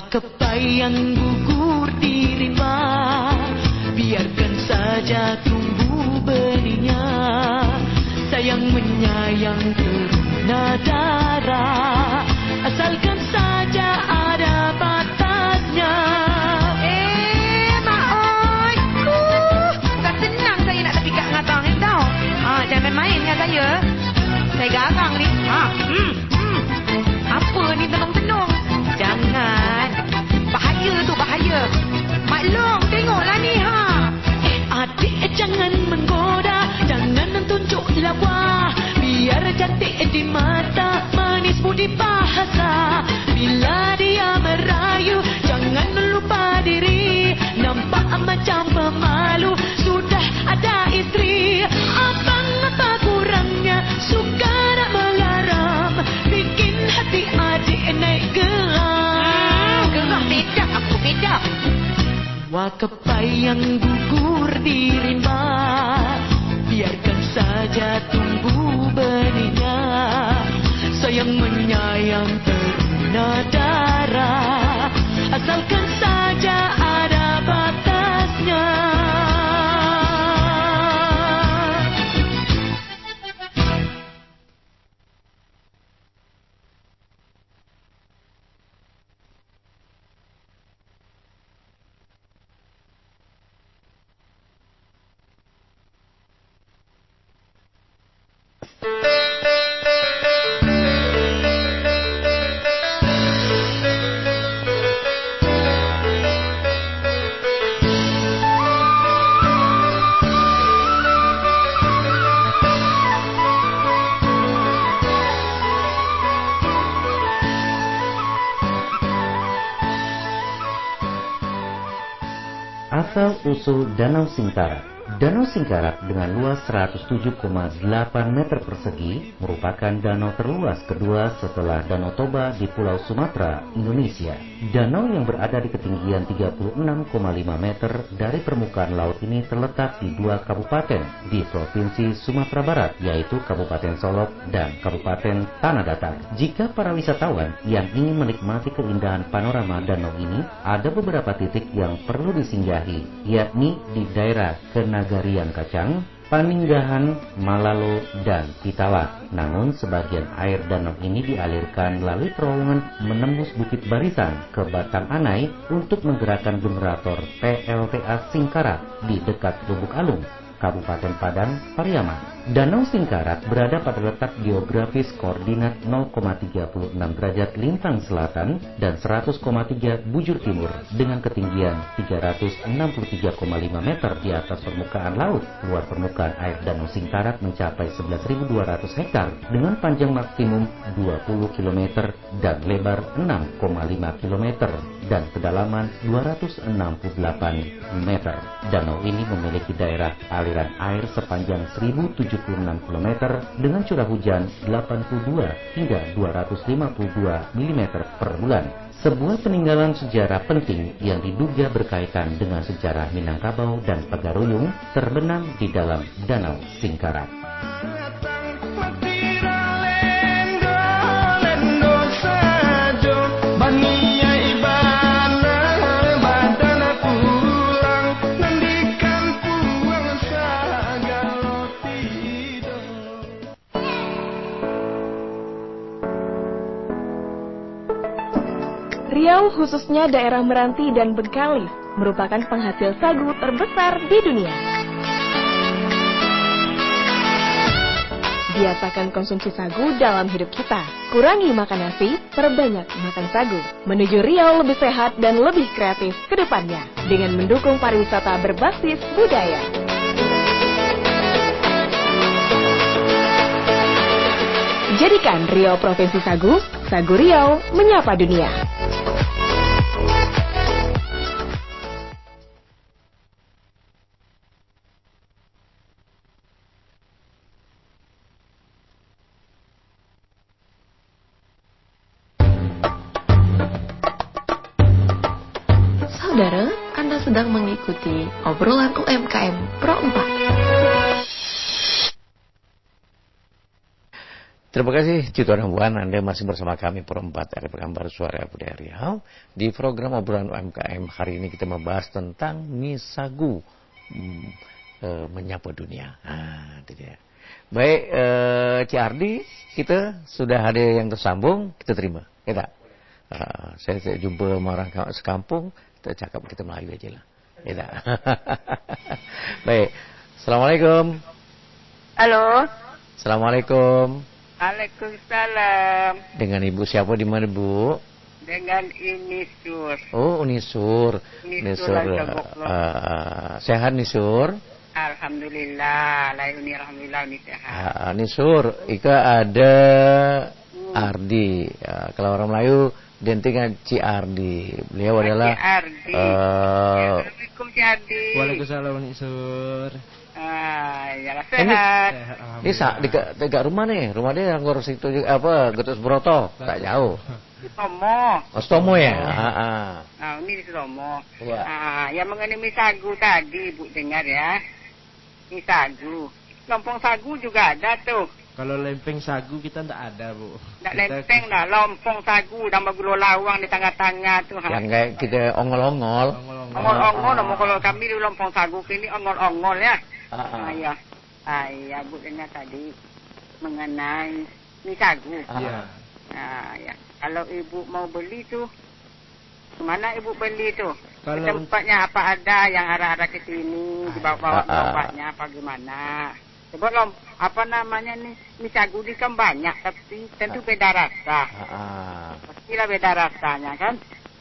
Wakapai yang gugur di rimba, biarkan saja tumbuh benihnya. Sayang menyayang teruna darah, asalkan saja ada batasnya. Eh, Mak Oi, uh, bukan senang saya nak terpikat ngatang ni tau. Ah, jangan main dengan saya. Saya garang ni. Ha, hmm, hmm. Apa ni tenung-tenung? Jangan. Bahaya tu, bahaya. Maklum, tengoklah ni, ha. Eh, adik jangan menggoda, jangan tunjuk lawa. Biar cantik di mata, manis budi bahasa. Bila dia merayu, jangan lupa diri. Nampak macam pemalu, sudah ada istri. Abang apa kurangnya, suka nak melaram, bikin hati adik naik geram. Gerak bedak, aku bedak. Wakapai yang gugur di rimba, biarkan saja tumbuh benihnya. Sayang menyayang teruna darah, asalkan saja ada batasnya. Asal-usul Danau Singkarat. Danau Singkarat dengan luas seratus tujuh koma delapan meter persegi merupakan danau terluas kedua setelah Danau Toba di Pulau Sumatera, Indonesia. Danau yang berada di ketinggian tiga puluh enam koma lima meter dari permukaan laut ini terletak di dua kabupaten di Provinsi Sumatera Barat, yaitu Kabupaten Solok dan Kabupaten Tanah Datar. Jika para wisatawan yang ingin menikmati keindahan panorama danau ini, ada beberapa titik yang perlu disinggahi, yakni di daerah Kenagarian Kacang, Paninggahan, Malalo, dan Pitala. Namun sebagian air danau ini dialirkan melalui terowongan menembus Bukit Barisan ke Batang Anai untuk menggerakkan generator P L T A Singkarat di dekat Lubuk Alung, Kabupaten Padang, Pariaman. Danau Singkarat berada pada letak geografis koordinat nol koma tiga enam derajat lintang selatan dan seratus koma tiga bujur timur dengan ketinggian tiga ratus enam puluh tiga koma lima meter di atas permukaan laut. Luas permukaan air Danau Singkarat mencapai sebelas ribu dua ratus hektar dengan panjang maksimum dua puluh kilometer dan lebar enam koma lima kilometer dan kedalaman dua ratus enam puluh delapan meter. Danau ini memiliki daerah aliran air sepanjang seribu tujuh puluh enam kilometer dengan curah hujan delapan puluh dua hingga dua ratus lima puluh dua milimeter per bulan. Sebuah peninggalan sejarah penting yang diduga berkaitan dengan sejarah Minangkabau dan Pagaruyung terbenam di dalam Danau Singkarat. Riau, khususnya daerah Meranti dan Bengkalis, merupakan penghasil sagu terbesar di dunia. Biasakan konsumsi sagu dalam hidup kita. Kurangi makan nasi, perbanyak makan sagu. Menuju Riau lebih sehat dan lebih kreatif ke depannya dengan mendukung pariwisata berbasis budaya. Jadikan Riau Provinsi Sagu, Sagu Riau menyapa dunia. Saudara, Anda sedang mengikuti obrolan U M K M Pro empat. Terima kasih Cito dan Puan, Anda masih bersama kami Perempat R Pekanbaru Suara Budaya Riau. Di program obrolan U M K M hari ini kita membahas tentang Misagu, hmm, e, menyapa dunia. Nah, itu dia. Baik, e, Cik Ardi, kita sudah ada yang tersambung, kita terima. Kita, e, saya, saya jumpa sama orang sekampung, kita cakap kita Melayu aja lah. Kita. Baik, Assalamualaikum. Halo. Assalamualaikum. Waalaikumsalam. Dengan Ibu siapa di mana, Bu? Dengan Unisur. Oh, Unisur. Unisur. Uh, sehat Nisur? Alhamdulillah. Lai uni alhamdulillah uni sehat. Uh, Nisur, Ika ada hmm. Ardi. Uh, kalau orang Melayu identikan Ci Ardi. Beliau adalah Ci Ardi. Uh, Assalamualaikum Ci Ardi. Waalaikumsalam Nisur. Ah, ya sehat. Ini, ini sa, dekat, dekat rumah nih, rumah dia yang ngurus itu juga, apa, Getus Broto, tak jauh. Stomo. Oh, Stomo ya. Oh. Ah, ah. Nah, ini di Stomo. Ya. Ah, yang mengenai Misagu tadi, Bu dengar ya. Misagu. Lompong sagu juga ada tuh. Kalau lempeng sagu kita enggak ada, Bu. Enggak lempeng dah, lompong sagu dan bagulo lawang di tengah-tengah tuh. Yang kayak kita ongol-ongol. Ongol-ongol, ah. Kalau kami di lompong sagu ini ongol-ongol ya. Ah, ah. Ya. Ah, ya, Bu dengar tadi mengenai Misagu. Iya. Ah, ya. Kalau Ibu mau beli tuh, kemana Ibu beli tuh? Kalau tempatnya apa ada yang arah-arah ke sini, dibawa bawanya apa gimana? Sebab lom, apa namanya nih, Misagu ini kan banyak, tapi tentu beda rasa. Pastilah beda rasanya kan.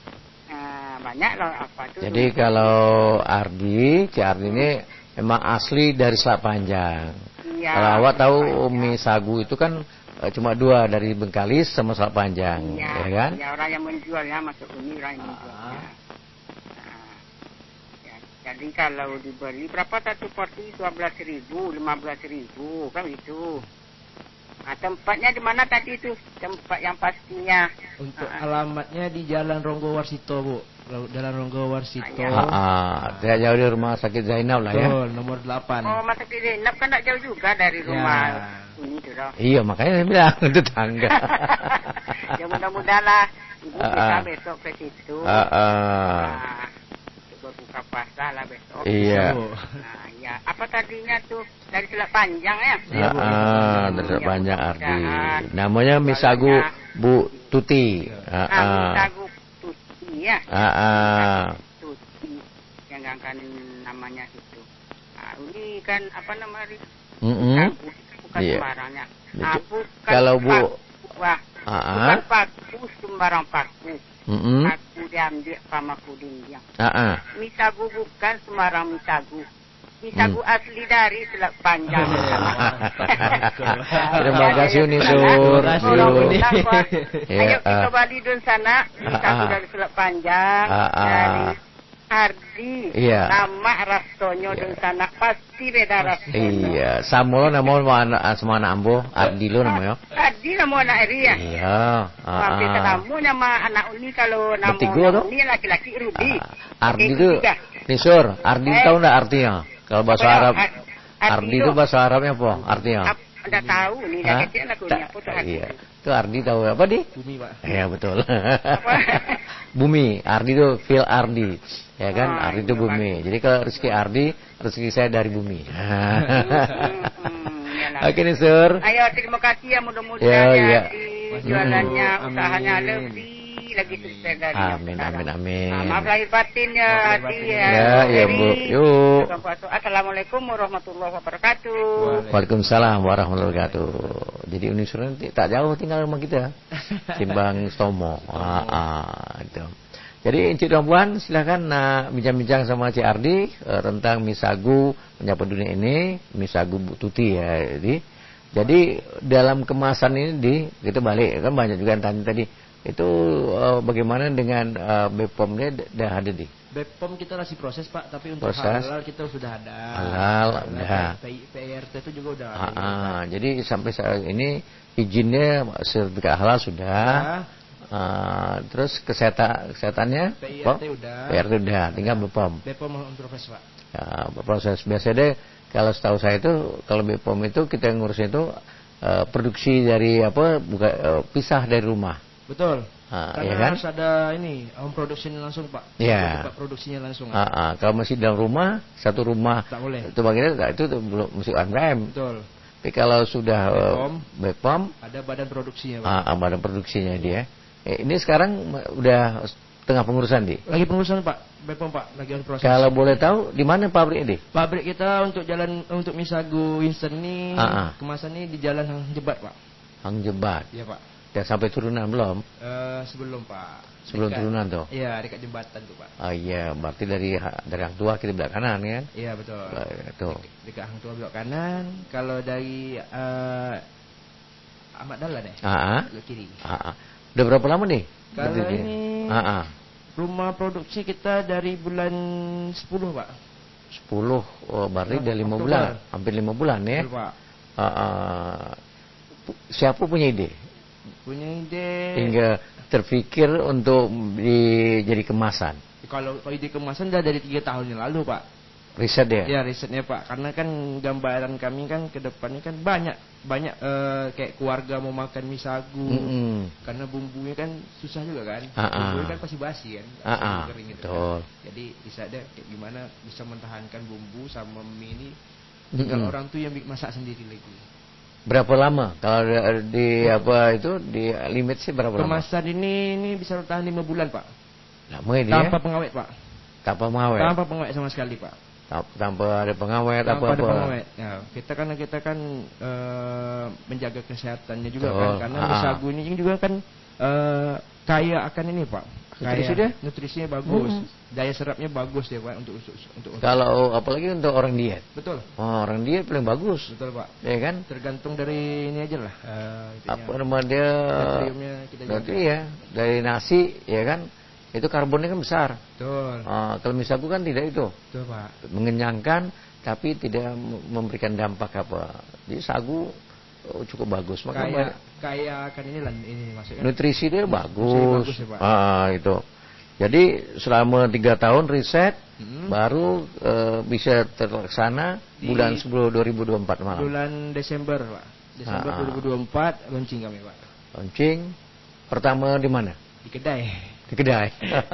Nah, banyak loh apa tuh. Jadi dulu. Kalau Ardi, Cik Ardi ini memang asli dari Selat Panjang. Iya. Kalau awak tahu Misagu itu kan cuma dua, dari Bengkalis sama Selat Panjang, iya, ya kan? Ya, orang yang menjualnya masuk ini orang yang menjualnya. Ah. Nah, ya, jadi kalau dibeli berapa satu porsi? dua belas ribu, lima belas ribu, kan itu. Nah, tempatnya di mana tadi itu? Tempat yang pastinya. Untuk nah, alamatnya di Jalan Ronggo Warsito, Bu. Jalan Ronggo Warsito. Ah, ah, tidak jauh dari Rumah Sakit Zainab lah ya. Betul, nomor delapan. Oh, Rumah Sakit Zainab kan tidak jauh juga dari rumah ya. Ini tuh. Iya, makanya saya bilang itu tangga. Ya mudah-mudahan lah Ibu ah, bisa ah. besok ke situ. Ah, ah. Nah, buka puasa lah besok. Iya. Nah, ya. Apa tadinya tuh dari Selat Panjang ya? Iya, Bu. Ah, dari Selat Panjang Ardi. Namanya Misagu Bu Tuti. Ah, ah. Misagu Tuti ya. Ah, ah. Tuti. Yang kan namanya itu. Ah, ini kan apa namanya? Mm -hmm. Bukan iya. sembarangnya. Ah, bukan kalau Bu Wah, ah, bukan paku sembarang paku. Mm -hmm. Aku diambil sama kuding yang. Ah, ah. Misagu bukan sembarang misagu. Misagu hmm. asli dari Selat Panjang. Terima kasih Unisur. Ayo kita balik di sana. Misagu dari Selat Panjang. Dari Ardi. Iya. Nama rastonyo di sana pasti beda rastonyo. Iya. Samulo nama sama anak ambo. Ardi lo namanya. Ardi nama anak Eri ya. Iya. Tapi ketemu nama anak Uni kalau nama Uni laki-laki Rudi. Ardi itu Nisur. Ardi tahu enggak artinya? Kalau bahasa Arab, Ardi itu bahasa Arabnya apa artinya? Anda tahu nih, dah kecil aku ni apa tu Ardi. Iya. Itu Ardi tahu apa di? Bumi, Pak. Iya betul. Bumi. Ardi itu fil Ardi. Ya kan? Oh, Ardi itu bumi. Jadi kalau rezeki Ardi, rezeki saya dari bumi. Oke nih, Sur. Ayo terima kasih ya, mudah-mudahan ya, di jualannya, usahanya lebih lagi sukses dari. Amin, amin, amin. Nah, maaf lahir batin ya, Adi ya. Ya, ya Bu. Yuk. Assalamualaikum warahmatullahi wabarakatuh. Waalaikumsalam warahmatullahi wabarakatuh. Jadi Unisur nanti tak jauh tinggal rumah kita. Timbang Stomo. Ah, ah, itu. Jadi Encik dan Puan silakan nak bincang-bincang sama Cik Ardi uh, tentang Misagu menyapa dunia ini, Misagu Bu Tuti ya. Jadi, jadi dalam kemasan ini di kita balik kan banyak juga yang tanya tadi. Itu uh, bagaimana dengan uh, B P O M-nya dah ada di? B P O M kita masih proses Pak, tapi untuk proses. halal kita sudah ada. Halal udah. P R T itu juga udah ada. Ah, ah, jadi sampai saat ini izinnya sertifikat halal sudah. Ya. Uh, terus kesehatan kesehatannya P R T udah. P R T udah, tinggal B P O M. B P O M proses Pak. Ya, proses biasa deh. Kalau setahu saya itu kalau B P O M itu kita ngurusnya itu uh, produksi dari apa buka, uh, pisah dari rumah. Betul. Ah, Karena ya kan? harus ada ini home production langsung Pak. Ya. Tempat produksinya langsung. Ah, ah. Kalau masih dalam rumah, satu rumah tak boleh. Itu bagiannya itu, itu belum mesti U M K M. Betul. Tapi kalau sudah Bepom, uh, Bepom ada badan produksinya Pak. Ah, badan produksinya dia. Eh, ini sekarang udah tengah pengurusan di. Lagi pengurusan Pak, Bepom Pak, lagi on proses. Kalau boleh tahu di mana pabrik ini? Pabrik kita untuk jalan untuk mie sagu instan ini, ah, ah. kemasan ini di Jalan Hang Jebat Pak. Hang Jebat. Iya Pak. Udah sampai turunan belum? Uh, sebelum Pak. Sebelum dekat, turunan tuh? Iya, dekat jembatan tuh Pak. Oh iya, berarti dari dari Hang Tua kita belok kanan kan? Iya betul. Tuh. Dek, dekat Hang Tua belok kanan. Kalau dari uh, Ahmad Dahlan ya? Ah, belok kiri. Ah, udah berapa lama nih? Kalau Berarti ini ah, ah. rumah produksi kita dari bulan sepuluh Pak. sepuluh, oh, berarti udah lima Oktober. bulan, hampir lima bulan ya? Betul Pak. Ah, ah. Siapa punya ide? Punya ide. Hingga terpikir untuk di, jadi kemasan. Kalau ide kemasan udah dari tiga tahun yang lalu Pak. Riset ya? Ya risetnya Pak. Karena kan gambaran kami kan ke depannya kan banyak banyak uh, kayak keluarga mau makan mie sagu. Mm-hmm. Karena bumbunya kan susah juga kan. Uh-uh. Bumbunya kan pasti basi kan. Uh-uh. Kering gitu Betul. kan. Jadi bisa deh kayak gimana bisa mempertahankan bumbu sama mie ini. Mm-hmm. Tinggal orang tuh yang masak sendiri lagi. Berapa lama? Kalau di, di apa itu di limit sih berapa lama? Kemasan ini ini bisa bertahan lima bulan Pak. Lama ya dia? Tanpa pengawet Pak. Tanpa pengawet. Tanpa pengawet sama sekali Pak. Tanpa ada pengawet Tanpa apa-apa. ada pengawet. Ya, kita karena kita kan uh, menjaga kesehatannya juga oh, kan. Karena mie sagu ini juga kan uh, kaya akan ini Pak. Nutrisi kaya, dia? Nutrisinya bagus. Mm-hmm. Daya serapnya bagus ya Pak untuk untuk untuk. Kalau apalagi untuk orang diet. Betul. Oh, orang diet paling bagus. Betul Pak. Ya kan? Tergantung dari ini aja lah. Uh, apa nama dia? Berarti ya dari nasi ya kan? Itu karbonnya kan besar. Betul. Uh, kalau mie sagu kan tidak itu. Betul Pak. Mengenyangkan tapi tidak memberikan dampak apa. Jadi sagu oh, cukup bagus. Makanya kayak akan ini lah ini maksudnya. Nutrisi dia bagus. bagus ya, Pak. Ah, itu. Jadi selama tiga tahun riset hmm. baru uh, bisa terlaksana di bulan sepuluh dua ribu dua puluh empat malam. Bulan Desember Pak. Desember ah. dua ribu dua puluh empat launching kami Pak. Launching pertama di mana? Di kedai. Di kedai.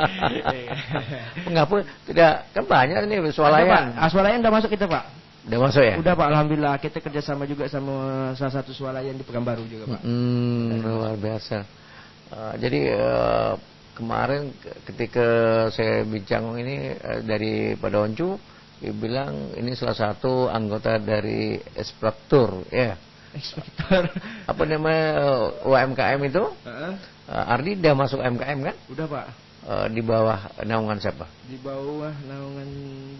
Mengapa tidak kan banyak nih swalayan. Ah, swalayan udah masuk kita Pak. Udah masuk ya? Udah Pak, alhamdulillah kita kerjasama juga sama salah satu swalayan di Pekanbaru juga Pak. Hmm, luar biasa. Uh, jadi uh, kemarin ketika saya bincang ini uh, dari Pak Doncu, dia bilang ini salah satu anggota dari Ekspektur, ya. Ekspektur. Apa namanya U M K M itu? Uh-huh. Uh, Ardi udah masuk U M K M kan? Udah Pak. Uh, di bawah naungan siapa? Di bawah naungan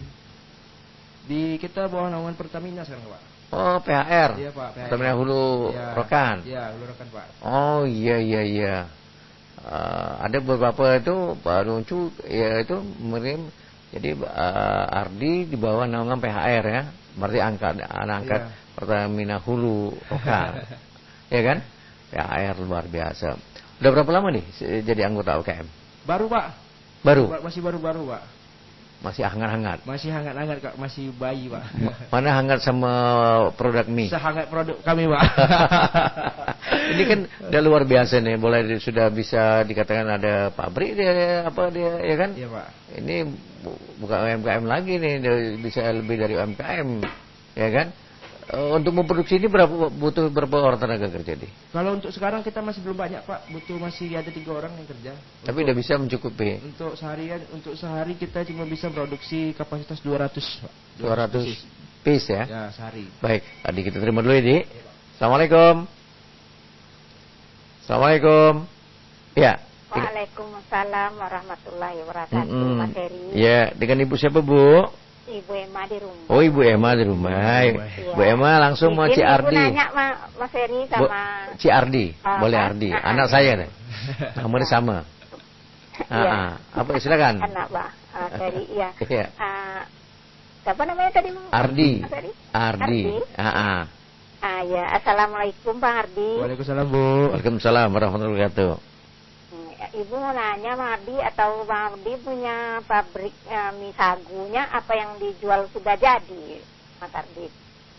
di kita bawah naungan Pertamina sekarang Pak. Oh P H R. Iya Pak. P H R. Pertamina Hulu ya, Rokan. Iya Hulu Rokan Pak. Oh iya iya iya. Uh, ada beberapa itu Pak Doncu ya itu merim. Jadi uh, Ardi di bawah naungan P H R ya. Berarti angkat anak angkat ya. Pertamina Hulu Rokan. Ya kan? P H R luar biasa. Udah berapa lama nih jadi anggota U K M? Baru Pak. Baru? Masih baru-baru Pak. Masih hangat-hangat? Masih hangat-hangat Kak, masih bayi Pak. Mana hangat sama produk mie? Sehangat produk kami Pak. Ini kan udah luar biasa nih, boleh sudah bisa dikatakan ada pabrik dia apa dia ya kan? Iya Pak. Ini bukan U M K M lagi nih, bisa lebih dari U M K M ya kan? Untuk memproduksi ini berapa butuh berapa orang tenaga kerja di? Kalau untuk sekarang kita masih belum banyak Pak, butuh masih ada tiga orang yang kerja. Tapi udah bisa mencukupi. Untuk seharian, untuk sehari kita cuma bisa produksi kapasitas dua ratus Pak. dua ratus piece ya? Ya sehari. Baik, tadi kita terima dulu ya Di. Assalamualaikum. Assalamualaikum. Ya. Waalaikumsalam warahmatullahi wabarakatuh. Mm-hmm. Mas Heri. Ya, dengan Ibu siapa Bu? Ibu Emma di rumah. Oh Ibu Emma di rumah. Ya. Bu Emma langsung mau Ci Ardi. Ibu nanya Ma, Mas Heri sama Bu, Ci Ardi, oh, boleh kan? Ardi. Ah, anak ah, saya nih. Namanya sama. Iya. Ah, apa silakan? Anak Pak. Ah, dari iya. Iya. Ah, apa namanya tadi? Ardi. Ardi. Ardi. Ah, ah. Ah ya, assalamualaikum Bang Ardi. Waalaikumsalam Bu. Waalaikumsalam warahmatullahi wabarakatuh. Ibu mau nanya Bang Ardi atau Bang Ardi punya pabrik eh, mie sagunya apa yang dijual sudah jadi Mas Ardi?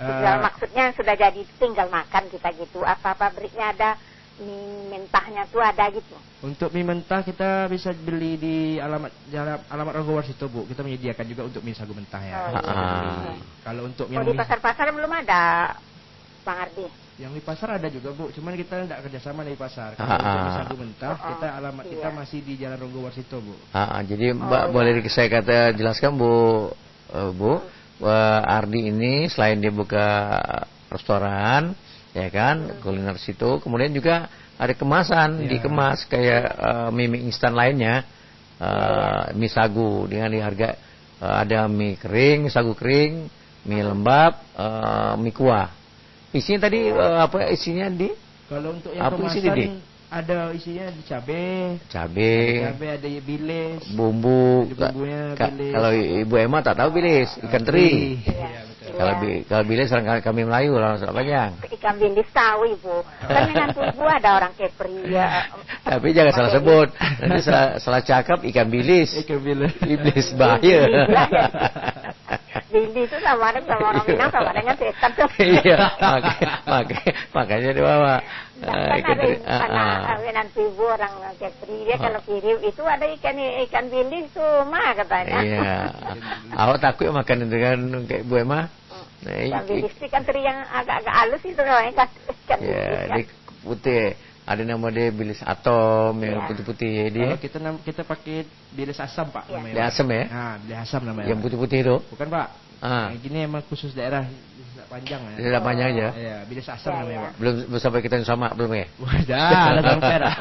Tinggal, uh, maksudnya sudah jadi tinggal makan kita gitu. Apa pabriknya ada, mie mentahnya tuh ada gitu. Untuk mie mentah kita bisa beli di alamat jalan, alamat Ronggo Warsito, Bu. Kita menyediakan juga untuk mie sagu mentah ya. Oh, iya. Ah. Kalau untuk oh, di pasar-pasar belum ada, Bang Ardi. Yang di pasar ada juga, Bu. Cuman kita tidak kerjasama di pasar. Kalau Ah. untuk mie sagu mentah, oh, kita alamat iya. kita masih di Jalan Ronggo Warsito, Bu. Ah, jadi Mbak oh, boleh iya. saya kata jelaskan, Bu, uh, Bu. Uh, Ardi ini selain dia buka restoran, ya kan, kuliner situ, kemudian juga ada kemasan, Ya. dikemas kayak uh, mie mie instan lainnya, uh, mie sagu dengan di harga uh, ada mie kering, mie sagu kering, mie lembab, uh, mie kuah. Isinya tadi uh, apa isinya di? Kalau untuk yang Apa isi, kemasan Didi? ada isinya di cabe, Cabe, cabe ada bilis, bumbu. ada bumbunya Ka- bilis. kalau Ibu Emma tak tahu bilis, ikan teri. Iya, betul. Kalau bi kalau bilis orang kami Melayu, orang Selat Panjang. Ikan bilis tahu Ibu. Kan dengan Ibu ada orang Kepri ya. Tapi jangan salah sebut. Nanti salah, salah cakap ikan bilis. Ikan bilis. Iblis bahaya. Bilis itu sama dengan sama orang Minang sama dengan setan tuh. Iya, makanya makanya, makanya dibawa. Nah, kan ada karena awenan Ibu orang Kepri dia kalau kirim itu ada ikan ikan bilis tuh mah katanya. Iya. Awak takut makan itu kan kayak Bu Emma? Nah, Ikan bilis itu ikan teri yang agak-agak halus itu namanya ikan bilis. Ya, dia putih. Ada nama dia bilis atom yang Ya. putih-putih dia. Kalau kita nam- kita pakai bilis asam, Pak, Ya. namanya. Dia asam ya? Nah, bilis asam namanya. Yang putih-putih itu. Bukan, Pak. Ah. Yang gini emang khusus daerah Selat Panjang ya. Dia panjang aja. Iya, bilis asam Ya, namanya, ya. Pak. Belum belum sampai kita yang sama belum ya? Wadah, ada sampai dah.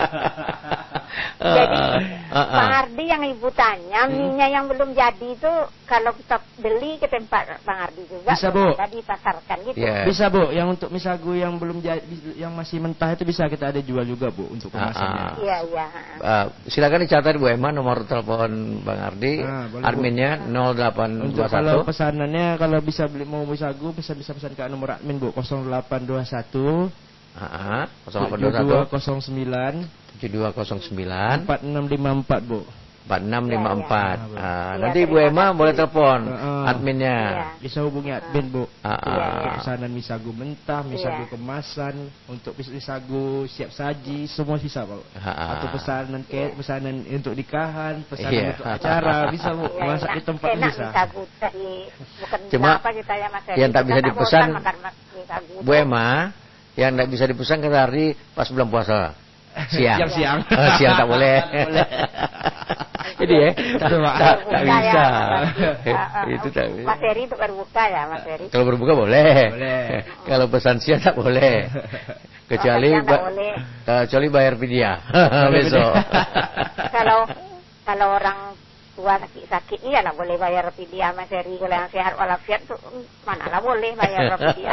Jadi Ah, ah. Bang Ardi yang Ibu tanya mie-nya yang belum jadi itu kalau kita beli ke tempat Bang Ardi juga Bisa, Bu. ada dipasarkan gitu. Iya. Bisa, Bu, yang untuk mie sagu yang belum jadi, yang masih mentah itu bisa kita ada jual juga, Bu, untuk kemasannya. Ah, ah. Iya, iya. Uh, silakan dicatat Bu Emma nomor telepon Bang Ardi. Ah, boleh, adminnya nol delapan Untuk dua kalau satu. pesanannya kalau bisa beli mau mie sagu bisa bisa pesan ke nomor admin, Bu, nol delapan dua satu Heeh, nol delapan tujuh dua dua satu nol sembilan tujuh dua nol sembilan empat enam lima empat, Bu. empat enam lima empat. Ya, ya. Ah, Ya, nanti Bu terima Emma kasih. boleh telepon Heeh. adminnya. Iya. Bisa hubungi admin, Bu. Ah, Iya, ah. iya. Pesanan mie sagu mentah, mie Iya. sagu kemasan, untuk mie sagu siap saji, semua bisa, Pak. Ah, ah. Atau pesanan ke pesanan untuk nikahan, pesanan Iya. untuk acara, bisa, Bu. Iya, Masak enak, di tempat enak bisa. mie sagu dari bukan Cuma apa kita ya Mas Heri. yang tak Kita bisa dipesan, bosan makan mie sagu. Bu Emma, yang tidak bisa dipesan ke Ardi pas bulan puasa. Siang. Siang-siang. Oh, siang tak boleh. Jadi ya, tak, Betul, Pak. tak, tak Berbuka bisa. ya, Mas. Ah, ah. Itu tak bisa. Mas Heri untuk berbuka ya Mas Heri. Kalau berbuka boleh. Boleh. Kalau pesan siang tak boleh. Kecuali Kalau siang tak ba- boleh. kecuali bayar vidya besok. Kalau kalau orang tua sakit-sakit iya lah boleh bayar vidya Mas Heri. Kalau yang sehat walafiat tuh mana lah boleh bayar vidya.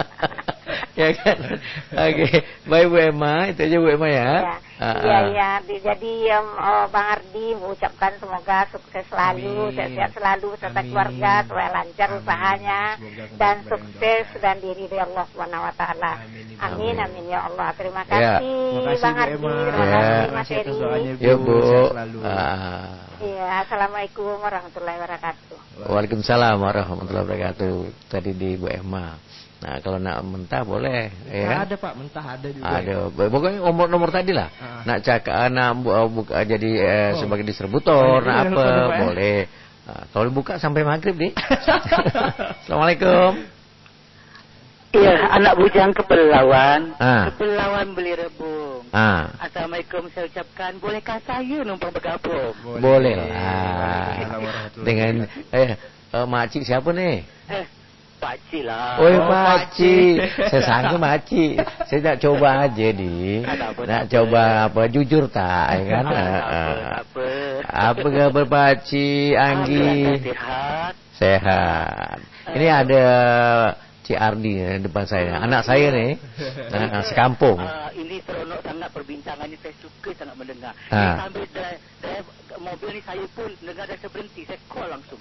Ya kan. Oke, baik Bu Emma, itu aja Bu Emma ya. Ya, Ah, iya, ah. iya. Di- Jadi um, oh, Bang Ardi mengucapkan semoga sukses selalu, Amin. sehat-sehat selalu serta Amin. keluarga supaya lancar Amin. usahanya Semoga dan kebaik-baik sukses doa. dan diri dari Allah Subhanahu wa taala. Amin, Ibu. Amin, amin ya Allah. Terima Ya. kasih Terima kasih, Bang Bu Ardi, Emma. terima Ya. kasih Terima Mas kasih atas Heri. doanya, Bu. Ya Bu. Sehat selalu. Ah. Iya, Assalamualaikum warahmatullahi wabarakatuh. Waalaikumsalam warahmatullahi wabarakatuh. Tadi di Bu Emma. Nah, kalau nak mentah boleh, ya kan? Ada, Pak, mentah ada juga. Ada. Pokoknya nomor-nomor tadi lah. Ah. Nak cakap nak bu- buka jadi eh, Oh. sebagai distributor, Boleh, nak boleh, apa, boleh, Pak, ya? boleh. Nah, kalau buka sampai maghrib deh. Assalamualaikum. Iya, anak bujang Kepulauan. Ah. Kepulauan beli rebung. Ah, Assalamualaikum saya ucapkan, bolehkah saya numpang bergabung? boleh lah. Waalaikumsalam warahmatullahi Dengan wabarakatuh. eh, eh makcik siapa nih? Eh, pakcik lah. Oh, Oh, pakcik. pakcik. Saya sangka makcik. Saya nak coba aja di. Tak apa, Nak tak coba apa jujur tak, ya kan? Tak Ah, apa, ah. tak apa. Apa khabar pakcik Anggi? Alhamdulillah, sehat. Sehat. Ini ada Cik Ardi di depan saya. Anak saya nih, nah, sekampung. Ah, ini seronok sangat perbincangannya, saya suka sangat mendengar. Ah. Ini sambil drive, drive mobil ni saya pun dengar dah saya berhenti, saya call langsung.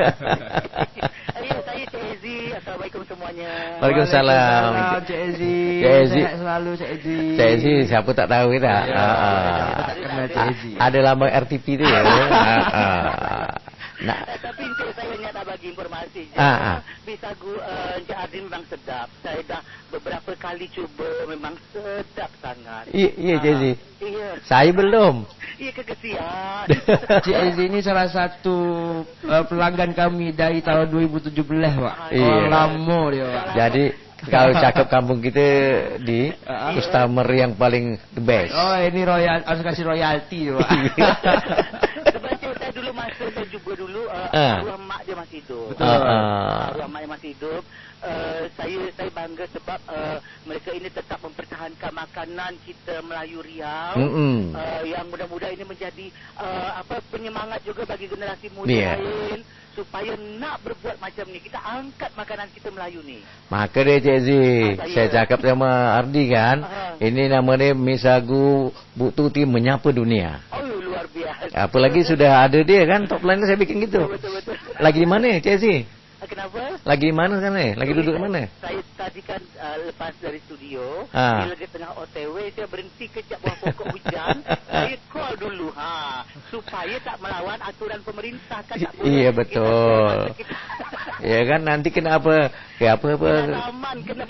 Ayo, saya Cik Ezi. Assalamualaikum semuanya. Waalaikumsalam. Cik Ezi. Cik Ezi. Sehat selalu, Cik Ezi. Cik Ezi, siapa tak tahu kita? Ya, Ah, ah. kita tak kenal Cik Ezi. Ada lambang R T P tu ya. Ah, ah. Nah, Eh, tapi untuk saya niat nak bagi informasi je. Ah, ah. Misagu uh, Encik Ardi memang sedap. Saya dah beberapa kali cuba, memang sedap sangat. Iya, iya Cik Aziz. Iya. Saya belum. Iya ke kesian. Cik Aziz ini salah satu uh, pelanggan kami dari tahun dua ribu tujuh belas, Pak. Iya. Orang lama dia, Pak. Jadi kalau cakap kampung kita di customer yang paling the best. Oh, ini royal, harus kasih royalty, Pak. Sebab saya dulu masa saya cuba dulu, uh, Ah. arwah mak dia masih hidup. Betul. Ah, ah. Arwah mak dia masih hidup. Uh, saya saya bangga sebab uh, mereka ini tetap mempertahankan makanan kita Melayu Riau. Mm-mm. Uh, yang mudah-mudahan ini menjadi uh, apa penyemangat juga bagi generasi muda Yeah. lain supaya nak berbuat macam ni. Kita angkat makanan kita Melayu ni. Maka dia Cik Aziz, Ah, saya saya- cakap sama Ardi kan, Ah. ini nama dia Misagu Bu Tuti menyapa dunia. Oh, luar biasa. Apalagi sudah ada dia kan, top line saya bikin gitu. Betul-betul. Lagi di mana Cik Aziz? Kenapa? Lagi di mana kan eh? Lagi duduk di mana? Saya tadi kan uh, lepas dari studio, Ha. bila lagi tengah O T W, saya berhenti kejap bawah pokok hujan. Saya call dulu, ha, supaya tak melawan aturan pemerintah kan, tak boleh. Iya betul. Ya kan nanti kena apa? Ya apa apa. Kena taman, kena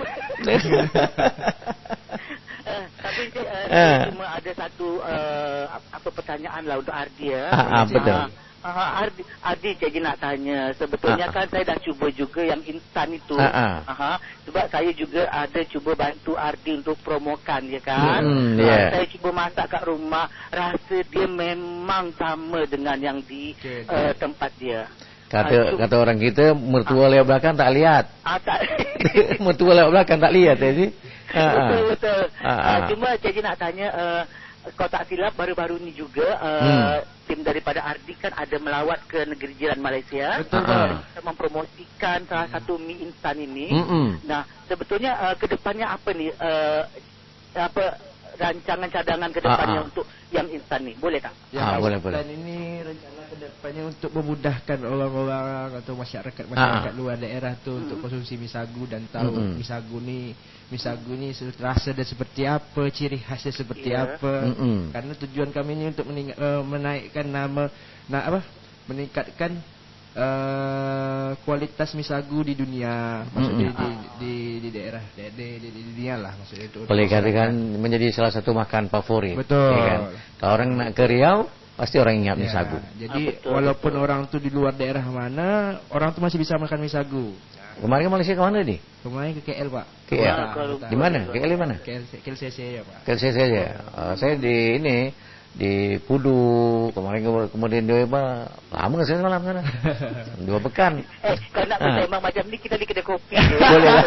Uh, tapi saya, uh, Ah. saya cuma ada satu uh, apa pertanyaan lah untuk Ardi ya. Ah, ah, betul. Uh, uh, Ardi, Ardi jadi nak tanya, sebetulnya Ah, kan saya dah cuba juga yang instan itu. Ah, ah. Aha, sebab saya juga ada cuba bantu Ardi untuk promokan ya kan. Hmm, Ah, yeah. saya cuba masak kat rumah, rasa dia memang sama dengan yang di Okay, uh, tempat dia. Kata Ah, kata orang kita mertua lewat belakang tak lihat. Ah, tak. Mertua lewat belakang tak lihat Cik Aziz. Ha, ha. Betul betul. Ah, Uh, ah. cuma Cik nak tanya, uh, kalau tak silap baru-baru ni juga uh, Hmm. tim daripada Ardi kan ada melawat ke negeri jiran Malaysia. Betul, Ah, ah. Kita mempromosikan salah satu mie instan ini. Mm-mm. Nah, sebetulnya uh, ke depannya apa ni? Uh, apa rancangan cadangan ke depannya Ah, ah. untuk yang instan ni? Boleh tak? Ah, boleh, boleh. Dan ini rencana ke depannya untuk memudahkan orang-orang atau masyarakat-masyarakat Ah. luar daerah tu untuk konsumsi misagu dan tahu Mm-mm. misagu ni misagu ni se- rasa dia seperti apa, ciri khasnya seperti Ya. apa. Mm-mm. Karena tujuan kami ni untuk mening- uh, menaikkan nama nak apa? Meningkatkan uh, kualitas misagu di dunia, maksudnya Mm-mm. di, di di daerah di di, di, di dunia lah maksudnya itu. Boleh katakan menjadi salah satu makan favorit. Betul. Ya kan? Kalau orang nak ke Riau, pasti orang ingat Ya, misagu. jadi Ah, betul, walaupun orang tu di luar daerah mana, orang tu masih bisa makan misagu. Kemarin ke Malaysia ke mana ni? Kemarin ke K L, Pak. K L. Kota, Kalau- kota. Di mana? K L di mana? K L, K L C C ya, Pak. Ke saya saja. Uh, saya di ini di Pudu. Kemarin ke- kemudian dia apa? Lama saya semalam sana. Dua pekan. Eh, kalau nak Ah. bersembang macam ni, kita di kedai kopi. Boleh lah.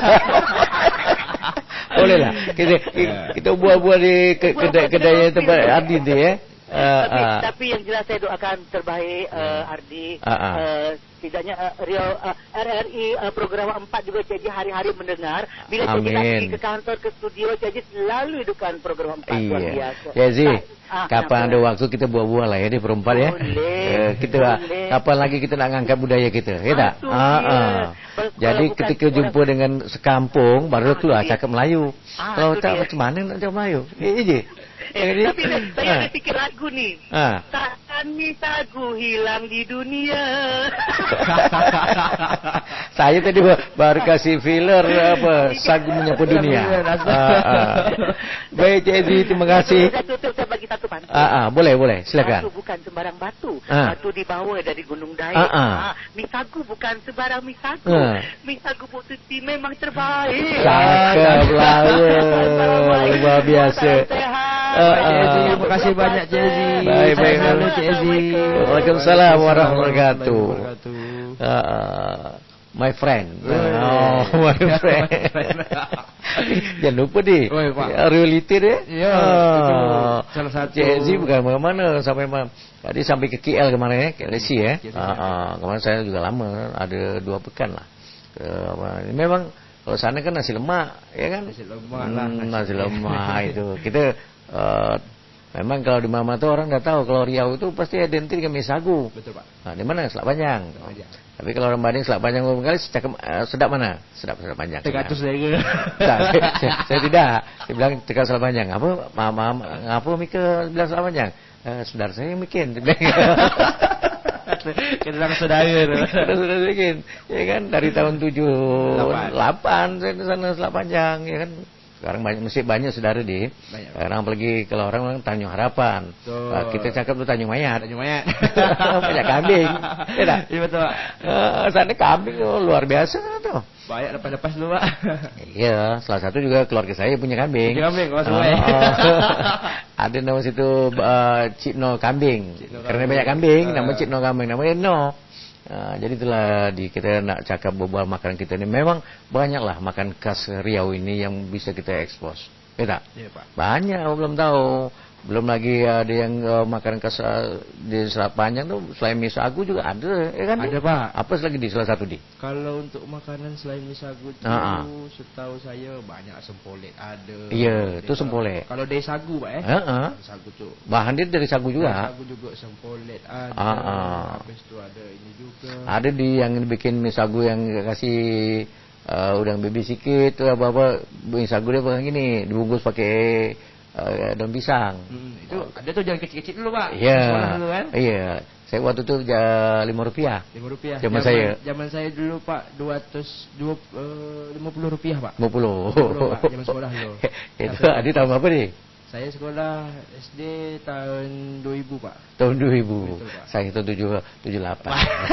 Boleh lah. Kita kita buat-buat di ke- kedai-kedai tempat Ardi tu ya. Ah, tapi, ah. tapi yang jelas saya doakan terbaik uh, Ardi. Ah, ah. Uh, setidaknya uh, Riau uh, R R I uh, program empat juga Cik Ji hari-hari mendengar. Bila Cik Ji nak Amin. pergi ke kantor, ke studio, Cik Ji selalu hidupkan program empat. Luar Iya. biasa. Ya Zee, Ah, kapan kenapa? ada waktu kita buat-buat lah ya di perempat ya. Boleh, Eh, kita boleh. kapan lagi kita nak ngangkat budaya kita, ya tak? Itu Ah, dia. ah. Kalau Jadi bukan ketika orang- jumpa dengan sekampung baru Ah, keluar itu dia. cakap Melayu. Ah, Kalau itu tak dia. macam mana nak cakap Melayu? Eh, je. Eh, Jadi, tapi saya, saya ah. ada fikir lagu ni. Ah. Takkan misagu hilang di dunia. Saya tadi ba- baru kasih filler apa sagu menyapa dunia. Ah, ah. Baik Cik Aziz, terima kasih. Saya tutup, saya bagi satu pantun. Ah, ah, boleh boleh, silakan. Batu bukan sembarang batu. Ah. Batu dibawa dari Gunung Daik. Ah, ah. Ah, misagu bukan sembarang misagu. Ah. Misagu Bu Tuti memang terbaik. Cakap lah. Luar biasa. Salam sehat. Ah, ah. Cik Aziz, terima kasih banyak Cik Aziz. Baik, baik. Sehat selalu Cik Aziz. Waalaikumsalam warahmatullahi wabarakatuh. wabarakatuh. Ah, my friend. Oh, my friend. Jangan lupa di Oi, Pak. reality dia. Ya, Ah. itu salah satu. Cik Aziz bukan mana-mana sampai ma- tadi sampai ke K L kemarin eh, K L C eh. K L C, Ah, ah. Kemarin saya juga lama, ada dua pekan lah. Ke, apa, memang kalau sana kan nasi lemak, ya kan? Nasi lemak lah, Hmm, nasi- nasi lemak itu. Kita uh, memang kalau di mana tu orang dah tahu kalau Riau itu pasti identik dengan misagu. Betul, Pak. Nah, di mana? Selat Panjang. Panjang. Tapi kalau orang banding Selat Panjang beberapa kali cakap uh, sedap mana? Sedap Selat Panjang. Tergatus Sedap. saya ke? Tak, saya, saya, saya tidak. Saya bilang cakap Selat Panjang. Apa? Mama, apa Mika bilang Selat Panjang? Uh, saudara saya yang bikin. Dia bilang. Kita sama saudara. Kita sudah bikin, ya kan dari tahun tujuh delapan saya di sana Selat Panjang, ya kan. Sekarang banyak masih banyak saudara di. Banyak. Sekarang apalagi kalau orang orang Tanjung Harapan. Uh, kita cakap tuh Tanjung Mayat. Tanjung Mayat. Banyak kambing. Ya dah. Iya betul, Pak. Uh, sana kambing oh, luar biasa tuh. Banyak lepas-lepas dulu, Pak. Iya, salah satu juga keluarga saya punya kambing. Punya kambing, oh, semua. Uh, ada nama situ uh, Cipno Kambing. Cipno Karena kambing. Banyak kambing, uh. nama Cipno Kambing, namanya No. Nah, jadi itulah di kita nak cakap berbual makanan kita ini memang banyaklah makan khas Riau ini yang bisa kita ekspos. Ya tak? Iya, Pak. Banyak belum tahu. Belum lagi ada yang uh, makanan khas uh, di Selat Panjang tuh selain mie sagu juga ada, ya kan? Ada, Pak. Apa lagi di salah satu di? Kalau untuk makanan selain mie sagu itu uh-huh. setahu saya banyak sempolet ada. Iya, itu sempolet. Kalau dari sagu, Pak eh. Uh-huh. Sagu tuh. Bahan dia dari sagu juga. Dari sagu juga sempolet ada. Uh-huh. Habis itu ada ini juga. Ada di yang bikin mie sagu yang kasih uh, udang baby sikit tuh apa-apa mie sagu dia pakai gini, dibungkus pakai Uh, daun pisang. Hmm, itu oh. Ada tuh jangan kecil-kecil dulu, Pak. Iya. Dulu, kan? Iya. Saya waktu itu lima rupiah. Lima rupiah. Zaman saya. Zaman saya dulu, Pak, dua ratus lima puluh rupiah, Pak. Lima puluh. Pak. Zaman sekolah dulu. Itu Adi tahun apa nih? Saya sekolah S D tahun dua ribu, Pak. Tahun dua ribu. Betul, Pak. Saya tahun tujuh tujuh delapan.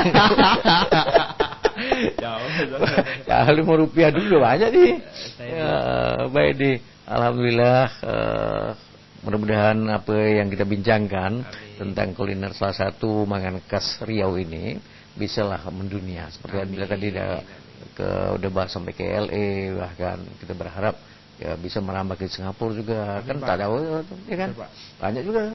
Jauh. Ya, lima rupiah dulu banyak nih. Ya, baik di. Alhamdulillah, uh, mudah-mudahan apa yang kita bincangkan Amin. Tentang kuliner salah satu makanan khas Riau ini bisalah mendunia. Seperti yang bila tadi dah ke udah bahas sampai ke L A, bahkan kita berharap ya bisa merambah ke Singapura juga. Amin, kan Pak. Tak tahu ya kan. Banyak juga.